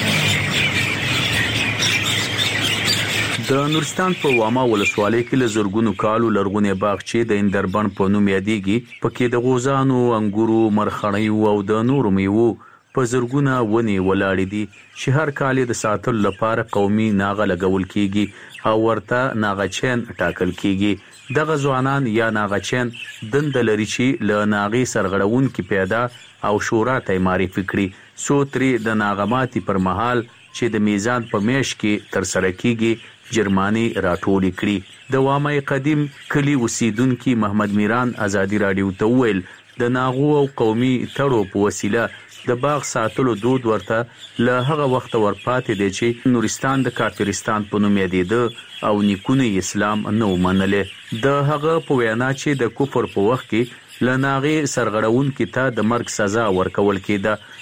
Speaker 7: د نورستان په واما ولسوالۍ کې له زرګونو کالو لرغونی باغ چې د اندربن په نوم یادېږي پکې د غوزانو، انګورو، مرخڼیو او د نورو میوو په زرګونه ونې ولاړې دي چې هر کال د ساتلو لپاره قومي ناغه لګول کیږي او ورته ناغچین ټاکل کیږي. دغه ځوانان یا ناغچین دند لري چې له ناغي سرغړون کې پیدا او شورا ته معرفي کړي. سو ترې د ناغماتي پر مهال چې د میزان په میش کې تر سره کیږي جرمانی راټولې کړي. د وامه قدیم کلی اوسیدونکو محمد میران ازادي رادیو ته ویل د ناغو او قومي تړو په وسیله د باغ ساتلو دود ورته له هغه وخت ورپاتې دی چې نورستان د کافرستان په نوم یادېده او نیکونه اسلام نه ومنله. د هغه په وینا چې د کفر په وخت کې لناغي سرغړون کې ته د مرګ سزا ورکول کېده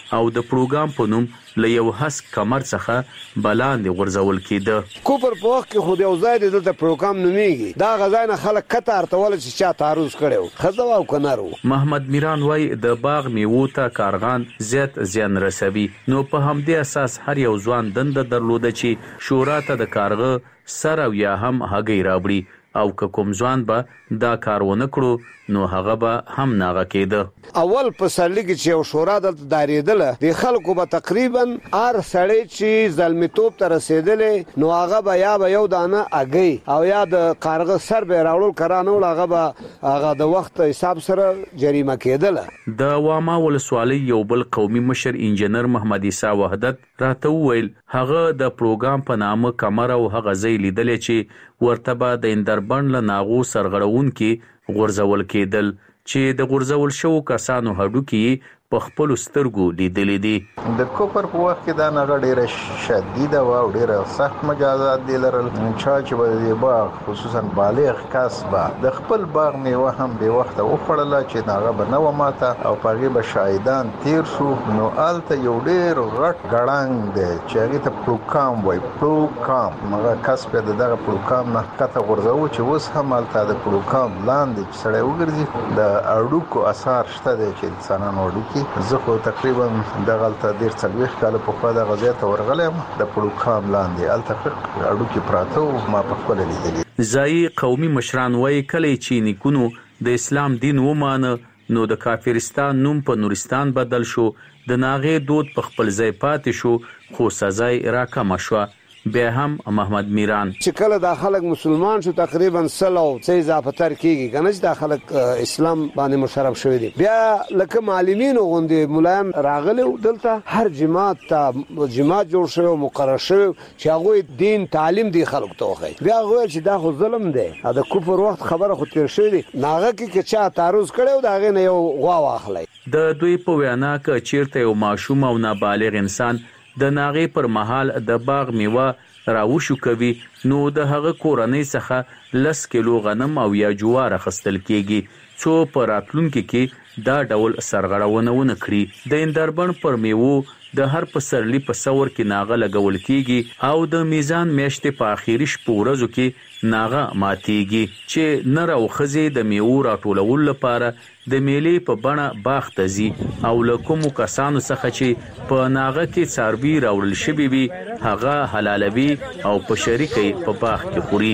Speaker 7: او د پروګرام په نوم له یو هس کمر څخه بلاندې غورځول کېده.
Speaker 6: کوپر په وخت کې خو د یو ځای د دلته پروګرام نومیږي دا غځای نه خلک کته ارتول چې چا تعرض کړو خزه او کنارو.
Speaker 7: محمد میران وای د باغ میوو ته کارغان زیات زیان رسوي نو په همدې اساس هر یو ځوان دنده درلوده چې شورا ته د کارغه سر او یا هم هګۍ راوړي او که کوم ځوان به دا کار ونه کړو نو هغه به هم ناغه کېده.
Speaker 6: اول په سرلی کې چې یو شورا دلته داریدله د خلکو به تقریبا هر سړی چې ظلمتوب ته رسیدلې نو هغه به یا به یو دانه اګي او یا د کارغه سر به راوړل کرانو هغه به هغه د وخت حساب سره جریمه کېدله.
Speaker 7: د واما ولسوالۍ یو بل قومي مشر انجنیر محمد عیسی وحدت راته وویل هغه د پروګرام په نامه کمر او هغه ځای لیدلې چې ورته به د اندربند له ناغو سرغړون کې غورځول کېدل چې د غورځول شوو کسانو هډوکي په خپل سترګو لیدلې دي.
Speaker 9: د کوپر په وخت کې دا نه ډېره شدیده و او ډېره سخت مجازات دي لرل چا چې به د باغ خصوصا بالغ کس به د خپل باغ میوه هم به وخت وخوړله چې هغه به نه و ماته او پغې به شاهدان تیر شو نو آلته یو ډېر غټ ګړنګ دی چې هغې ته پروګرام وایي پروګرام هغه کس په دغه پروګرام نه کته غورځوو چې اوس هم هلته د پروګرام لاندې چې سړی وګرځي د اړوکو اثار شته دی چې انسانانو اړوکي زه خو تقریبا دغلته ډېر څلوېښت کاله پخوا دغه ځای ته ورغلی یم د پروګرام لاندې هلته اړوکې پراته وو ما پخپله لیدلي.
Speaker 7: ځایي قومي مشران وایي کله چې نیکونو د اسلام دین ومانه نو د کافرستان نوم په نورستان بدل شو د ناغې دود په خپل ځای پاتې شو خو سزا یې راکمه شوه. بیا هم محمد میران
Speaker 6: چې کله دا خلک مسلمان شو تقریبا سلو څه اضافه تر کېږي کنه چې دا خلک اسلام باندې مشرف شوی دي بیا لکه معلمین غوندې مولایان راغلي دلته هر جماعت ته جماعت جوړ شوی مقرر شوی چې هغه دین تعلیم دی خلک ته وخی بیا هغه چې دا خو ظلم دی دا کوپر وخت خبره خو تیر شوی دی ناغه کې چې تعرض کړو دا غي نه یو غوا واخلای.
Speaker 7: د دوی په وینا کې چیرته یو ماشوم او نابالغ انسان د ناغې پر مهال د باغ میوه راوشو کوي نو د هغه کورنۍ څخه لس کیلو غنم او یا جوار اخیستل کیږي څو په راتلونکي کې دا ډول سرغړونه ونه کړي. د اندربند پر میوو د هر پسرلی په څور کې ناغه لګول کیږي او د میزان میاشتې په اخیری شپو ورځو کې ناغه ماتيږي چې نر او خزي د میوو راټولول لپاره د میلې په بڼه باغ ته ځي او له کومو کسانو څخه چې په ناغه کې څاروي راوړل شوي وي هغه حلالوي او په شریکي په باغ کې خوري.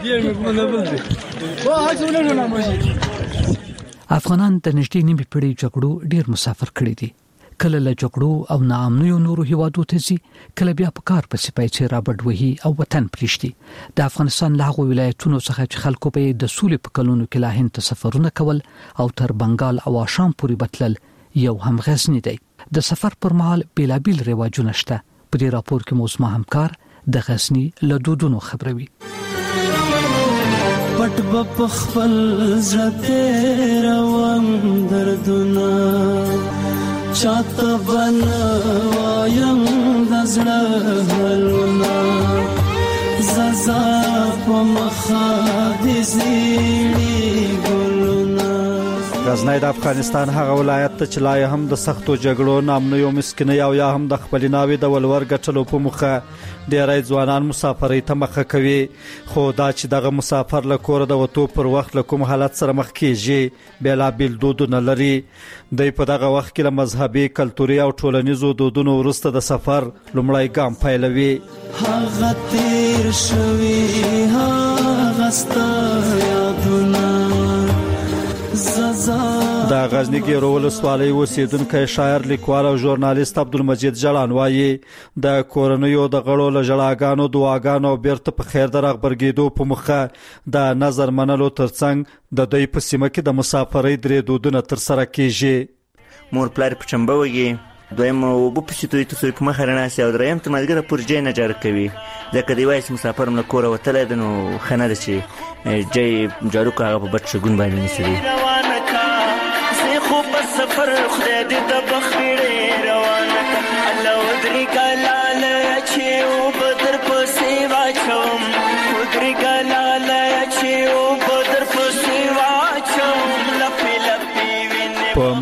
Speaker 16: افغانان د نږدې نیمې پیړۍ جګړو ډیر مسافر کړي دي کله له جګړو او ناامنیو نورو هیوادو ته ځي کله بیا په کار پسې پیسې رابرډ وهي او وطن پریږدي. د افغانستان له هغو ولایتونو څخه چې خلکو په د سولې په کلونو کې لا هند ته سفرونه کول او تر بنگال او آشام پورې بتلل یو هم غزنی دی. د سفر پر مهال بیلابیل رواجونه شته. په دې راپور کې مو زما همکار د غزنی له دودونو خبروي.
Speaker 14: پټ په خپل زړه روان دردونه چاته بنوایم دزړه حلونه ززا په مخه د زیړي ګلونه.
Speaker 15: غزنی د افغانستان هغه ولایت ته چې لا هم د سختو جګړو نامنیو مسکینۍ او یا هم د خپل ناوې د ولور ګټلو په مخه ډېری ځوانان مسافرۍ ته مخه کوي خو دا چې دغه مسافر له کوره د وتو پر وخت له کوم حالت سره مخ کیږي بېلابېل دودونه لري. دوی په دغه وخت کې له مذهبي کلتوري او ټولنیزو دودونو وروسته د سفر لومړی ګام پیلوي.
Speaker 14: هغه تیر شوي هغه ستا یادونه
Speaker 15: د غزنی ګیرو ولسوالۍ اوسیدونکی شاعر لیکوال او ژورنالیست عبدالمجید جلان وایي د کورنیو د غړو له ژړاګانو دعاګانو بیرته په خیر د راغبرګېدو په مخه د نظر منلو ترڅنګ د دوی په سیمه کې د مسافرۍ درې دودونه ترسره کیږي.
Speaker 25: مور پلار په چمبه وږي دویم اوبه پسې توی ته سوی په مخه رڼاسي او دریم ته ملګره پورې جای نه جارو کوي ځکه دی وایي چې مسافر هم له کوره وتلی ده نو ښه نه ده چې جای جارو که هغه په بد شګون باندې نیسي. سفر خدای دې د بخیړې روانه کړه الله ودرې ګلاله چې او بدر پسې واچوم ودرې ګلاله چې او بدر پسې واچوم لپې لپې وینې.
Speaker 15: په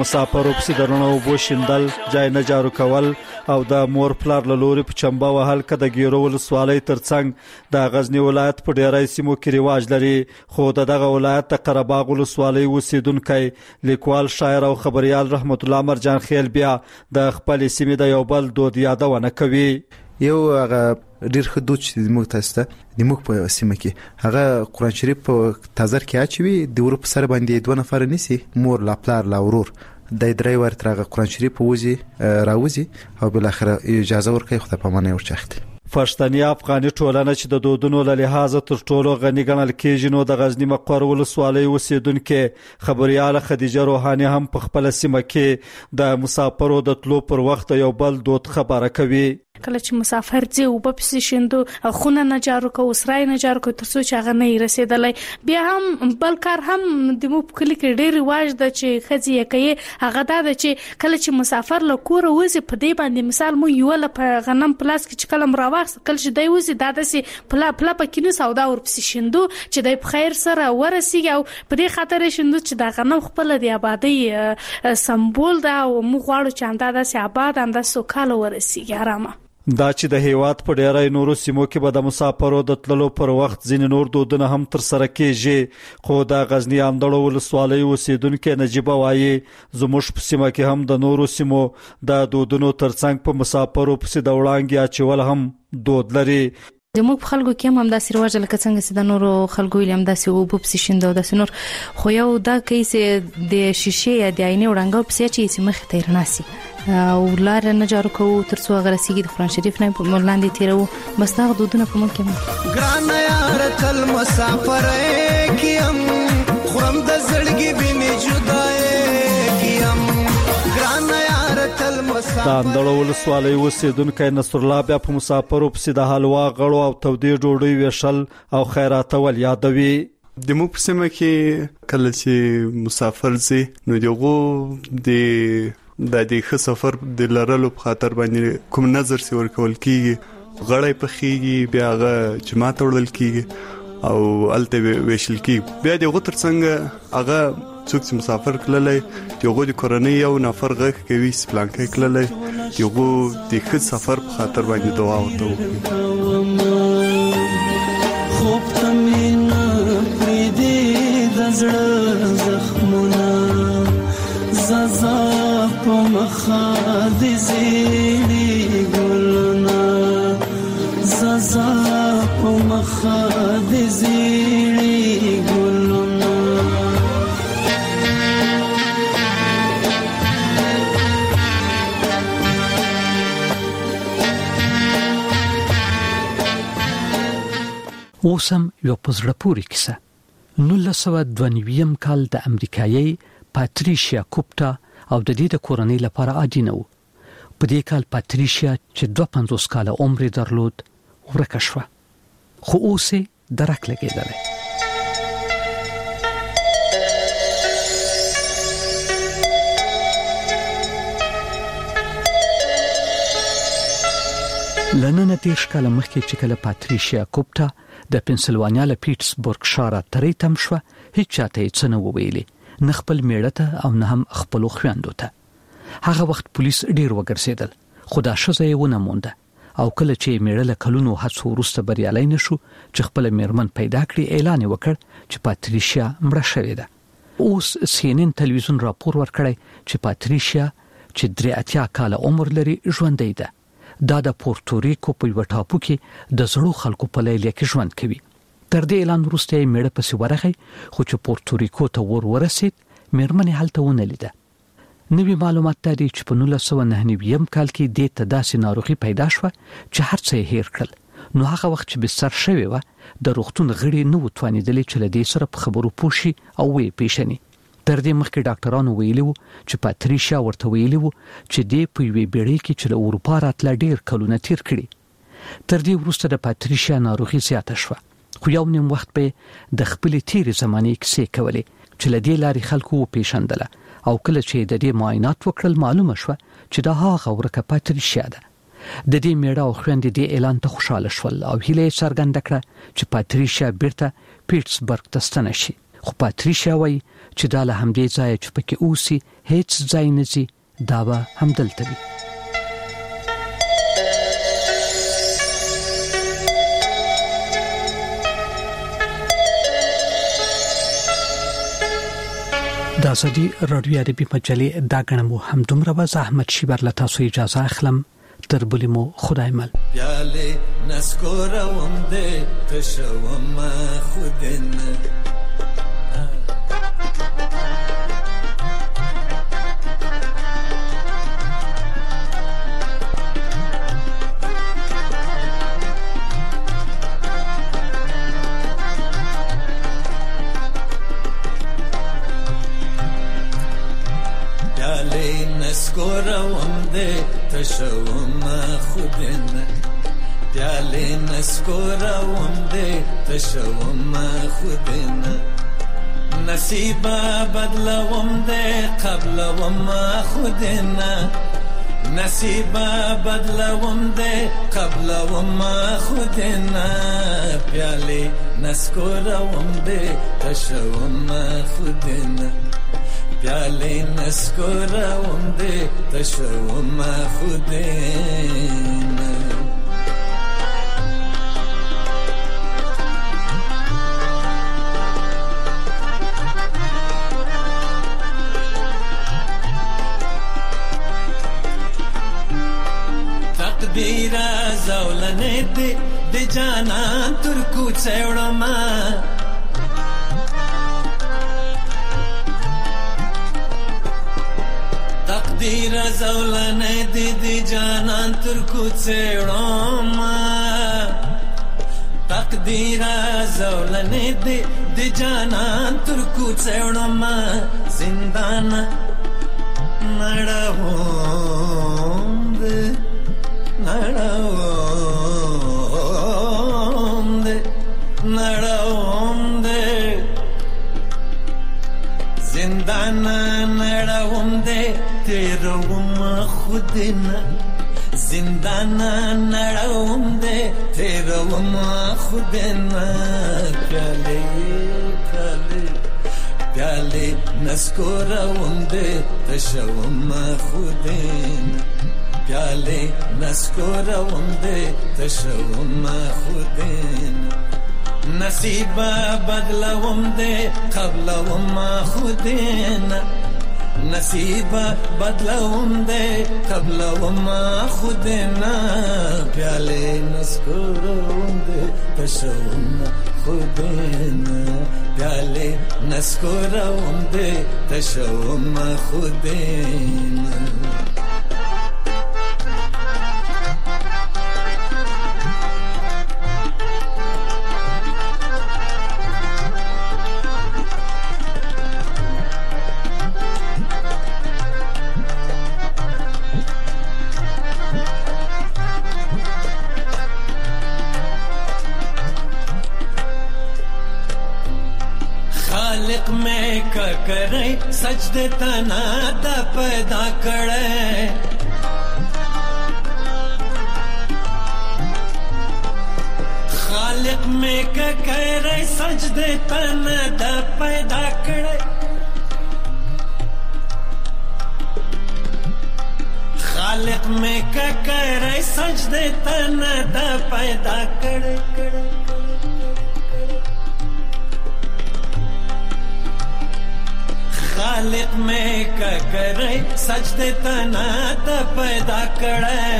Speaker 15: مسافرو په سیدرونو بوشندل جای نه جارو کول او د مور پلار له لوري په چمبا وهل کده ګیرو ولسوالۍ ترڅنګ د غزنی ولایت په ډیری سیمو کې رواج لري. خو دغه ولایت د قرهباغ ولسوالۍ اوسیدونکی لیکوال شاعر او خبريال رحمت الله مرجان خیل بیا د خپل سیمې د یو بل دود یادونه کوي.
Speaker 1: یو هغه ډیر خدود چې موږ تاسو ته د موږ په سیمه کې هغه قرآن شریف په تازر کې اچوي د ورو په سر باندې دوه نفر نسی مور لا پلار لا ورور د درې ور ترغه قرآن شریف وځي راوځي او بل اخر اجازه ورکړي خدای په معنی ورچخت.
Speaker 15: پښتني افغاني ټولنه چې د دودونو له لحاظه تر ټولو غني ګڼل کېږي نو د غزنی مقر ولسوالۍ اوسیدونکو خبرياله خدیجه روحاني هم په خپل سیمه کې د مسافرو د تلو پر وخت یو بل دود خبره کوي.
Speaker 12: کله چې مسافر ځي او په پسې شندو خونه نه جارو کو وسرای نه جارو کو ترڅو چې هغه نه رسیدلای بیا هم بل کار هم د مو په کلی کې ډېر رواج د چې خځې کوي هغه دا چې کله چې مسافر له کور وځي په دې باندې مثال مو یو له غنم پلاس کې چې کلم راوخ کله چې دی وځي دا داسې پلا پلا پکې نو سودا ور پسې شندو چې دی په خیر سره ورسیږي او په دې خاطر شندو چې دا غنم خپل د آبادی سمبول دا او مو غواړو چې انده داسې آباد انده سوکاله ورسیږي آرامه.
Speaker 15: دا چې د هیواد په ډیری نورو سیمو کې به د مسافرو د تللو پر وخت ځینې نور دودونه هم تر سره کېږي خو د غزنی اندړو ولسوالۍ اوسیدونکو نجيبه وایي زموږ په سیمه کې هم د نورو سیمو د دودونو ترڅنګ په مسافرو پسې د وړاندې اچول هم دود لري.
Speaker 12: د موږ خلکو کې هم داسې رواج لکه څنګه چې د نورو خلکو ویلم داسې او په پسې شندو داسې نور خو یو دا کیسه د شیشې یا د عینې وړاندې پسې چې مخ ته رناسي او لار نه جارو کو ترڅو غرسیږي د قرآن شریف نه په ملاندې تیرو بس دا دودونه په موږ کې
Speaker 14: ګران یار تل مسافر کیم خرم د زړګي بینه جدای کیم ګران یار تل مسافر.
Speaker 15: د اندړو ولسوالۍ اوسیدونکو نصر الله بیا په مسافرو پسې د حلوا غړو او تودې ډوډۍ ویشل او خیرات ول یادوي.
Speaker 17: د مو په سیمه کې کله چې مسافر زی نو دغه د د دې ښه سفر د لرلو په خاطر باندې کوم نظر سی ورکول کیږي غړې پخېږي بیا هغه جماعت وړل کیږي او الته ویشل کیږي بیا د غوتر څنګه هغه څوک چې مسافر کړلای یو د کورنۍ یو نفر غږ کوي سپلانکې کړلای یو د ښه سفر په خاطر باندې دعا وکړي.
Speaker 14: خوب تمینا پریدې د زړه زخمونه زازا په مخه د زیړې ګلونه زازا په مخه د زیړې ګلونه.
Speaker 16: اوسم یو پزړه پوری کیسه نولس سوه دوه نوي کال د امریکایي پاتریشیا کوپټا او د دې د کورنۍ لپاره عادي نه و. په دې کال پاتریشیا چې دوه پنځوس کاله عمر درلود ورکه شوه خو اوس یې درک لګېدلی. لننه دیش کاله مخکې چې کله پاتریشیا کوپټا د پنسلوانیا له پیټسبورګ ښاره ترې تم شوه هیڅ چاته یې څه نه وویلې نه خپل میړه ته او نه هم خپلو خویندو ته. هغه وخت پولیس ډیر وګرځېدل خو دا ښځه یې ونه مونده او کله چې میړه له کلونو هڅو وروسته بریالی نه شو چې خپله میرمن پیدا کړي اعلان یې وکړ چې پاتریشیا مړه شوې ده. اوس سی ان ان تلویزیون راپور ورکړی چې پاتریشیا چې درې اتیا کاله عمر لري ژوندۍ ده. دا د پورتوریکو په یو ټاپو کې د زړو خلکو په لیلیه کې ژوند کوي. تر دې اعلان وروسته یې میړه پسې ورغی خو چې پورتوریکو ته ور ورسید میرمن یې هلته ونه لیده. نوي معلومات دا دي چې په نولس سوه نهه نوي کال کې دې ته داسې ناروغي پیدا شوه چې هر څه یې هیر کړل. نو هغه وخت چې بستر شوې وه د روغتون غړي نه وتوانېدلې چې له دې سره په خبرو پوه شي او ویې پیژني. تر دې مخکې ډاکټرانو ویلي وو چې پاتریشیا ورته ویلي وو چې دې په یوې بیړۍ کې چې له اروپا راتله ډېر کلونه تیر کړي. تر دې وروسته د پاتریشیا ناروغي زیاته شوه خو یو نیم وخت به د خپلې تیرې زمانې کیسې کولې چې له دې لارې خلکو وپېژندله او کله چې د دې معاینات وکړل معلومه شوه چې دا هغه ورکه پاتریشیا ده. د دې میړه او خویندې دې اعلان ته خوشاله شول او هیله یې څرګنده کړه چې پاتریشیا بیرته پیټسبرګ ته ستنه شي. خو پاتریشیا وایي چې دا له همدې ځایه چې پکې اوسي هیڅ ځای نه ځي، دا به همدلته وي. د ازادي راډیو عربي مجلې دا غنمو هم دومره به زحمت شي بر له تاسو اجازه اخلم. تر بلې مو خدای مل.
Speaker 14: پیاله نسکوروم دې تشوم خودنه نسکوروم دې تشوم خودنه پیاله نسکوروم دې تشوم خودنه نصیب بدلوم دې قبلوم خودنه نصیب بدلوم دې قبلوم خودنه پیاله نسکوروم دې تشوم خودنه پیاله نسکوروم دې تشوم خودنه تقدیر زولنه دې د جانان تر کوڅه وړم تقدیر زولنه دی دی جانان تر کوڅه وړم تقدیر زولنه دی دی جانان تر کوڅه وړم زندان نړوم دې نړوم دې نړوم دې زندان نړوم دې تیروم خودنه زندان نړوم دې تیروم خودنه پیاله پیاله پیاله نسکوروم دې تشوم خودنه پیاله نسکوروم دې تشوم خودنه نصیب بدلوم دې قبلوم خودنه نصیب بدلوم دې قبلوم خودنه پیاله نسکوروم دې تشوم خودنه پیاله نسکوروم دې تشوم خودنه करे सजदे तना दा पैदा करे खालिक में का करे सजदे तना दा पैदा करे खालिक में का करे सजदे तना दा पैदा करे करे खालिक में का करे सजदे तना दा पैदा करे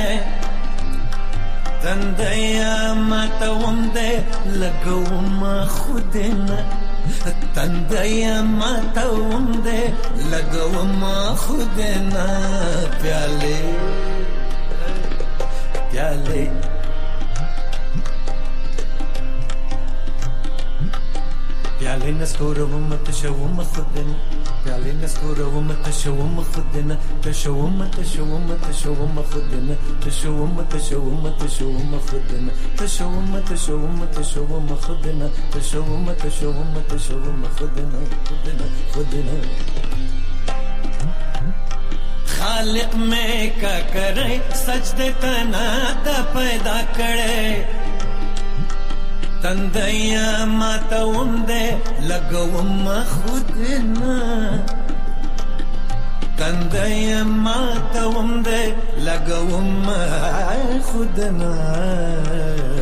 Speaker 14: तंदया मातवम दे लगवम खुदना तंदया मातवम दे लगवम खुदना प्याले प्याले प्याले नस्कोरवम तशवम खुदना प्याले नस्कोरवम तशवम खुदना तशवम तशवम तशवम खुदना तशवम तशवम तशवम खुदना तशवम तशवम तशवम खुदना तशवम तशवम तशवम खुदना खुदना खुदना खालिक में का करे सजदे तना दा पैदा करे تندیا ماتوم دې لګوم خودنا تندیا ماتوم دې لګوم خودنا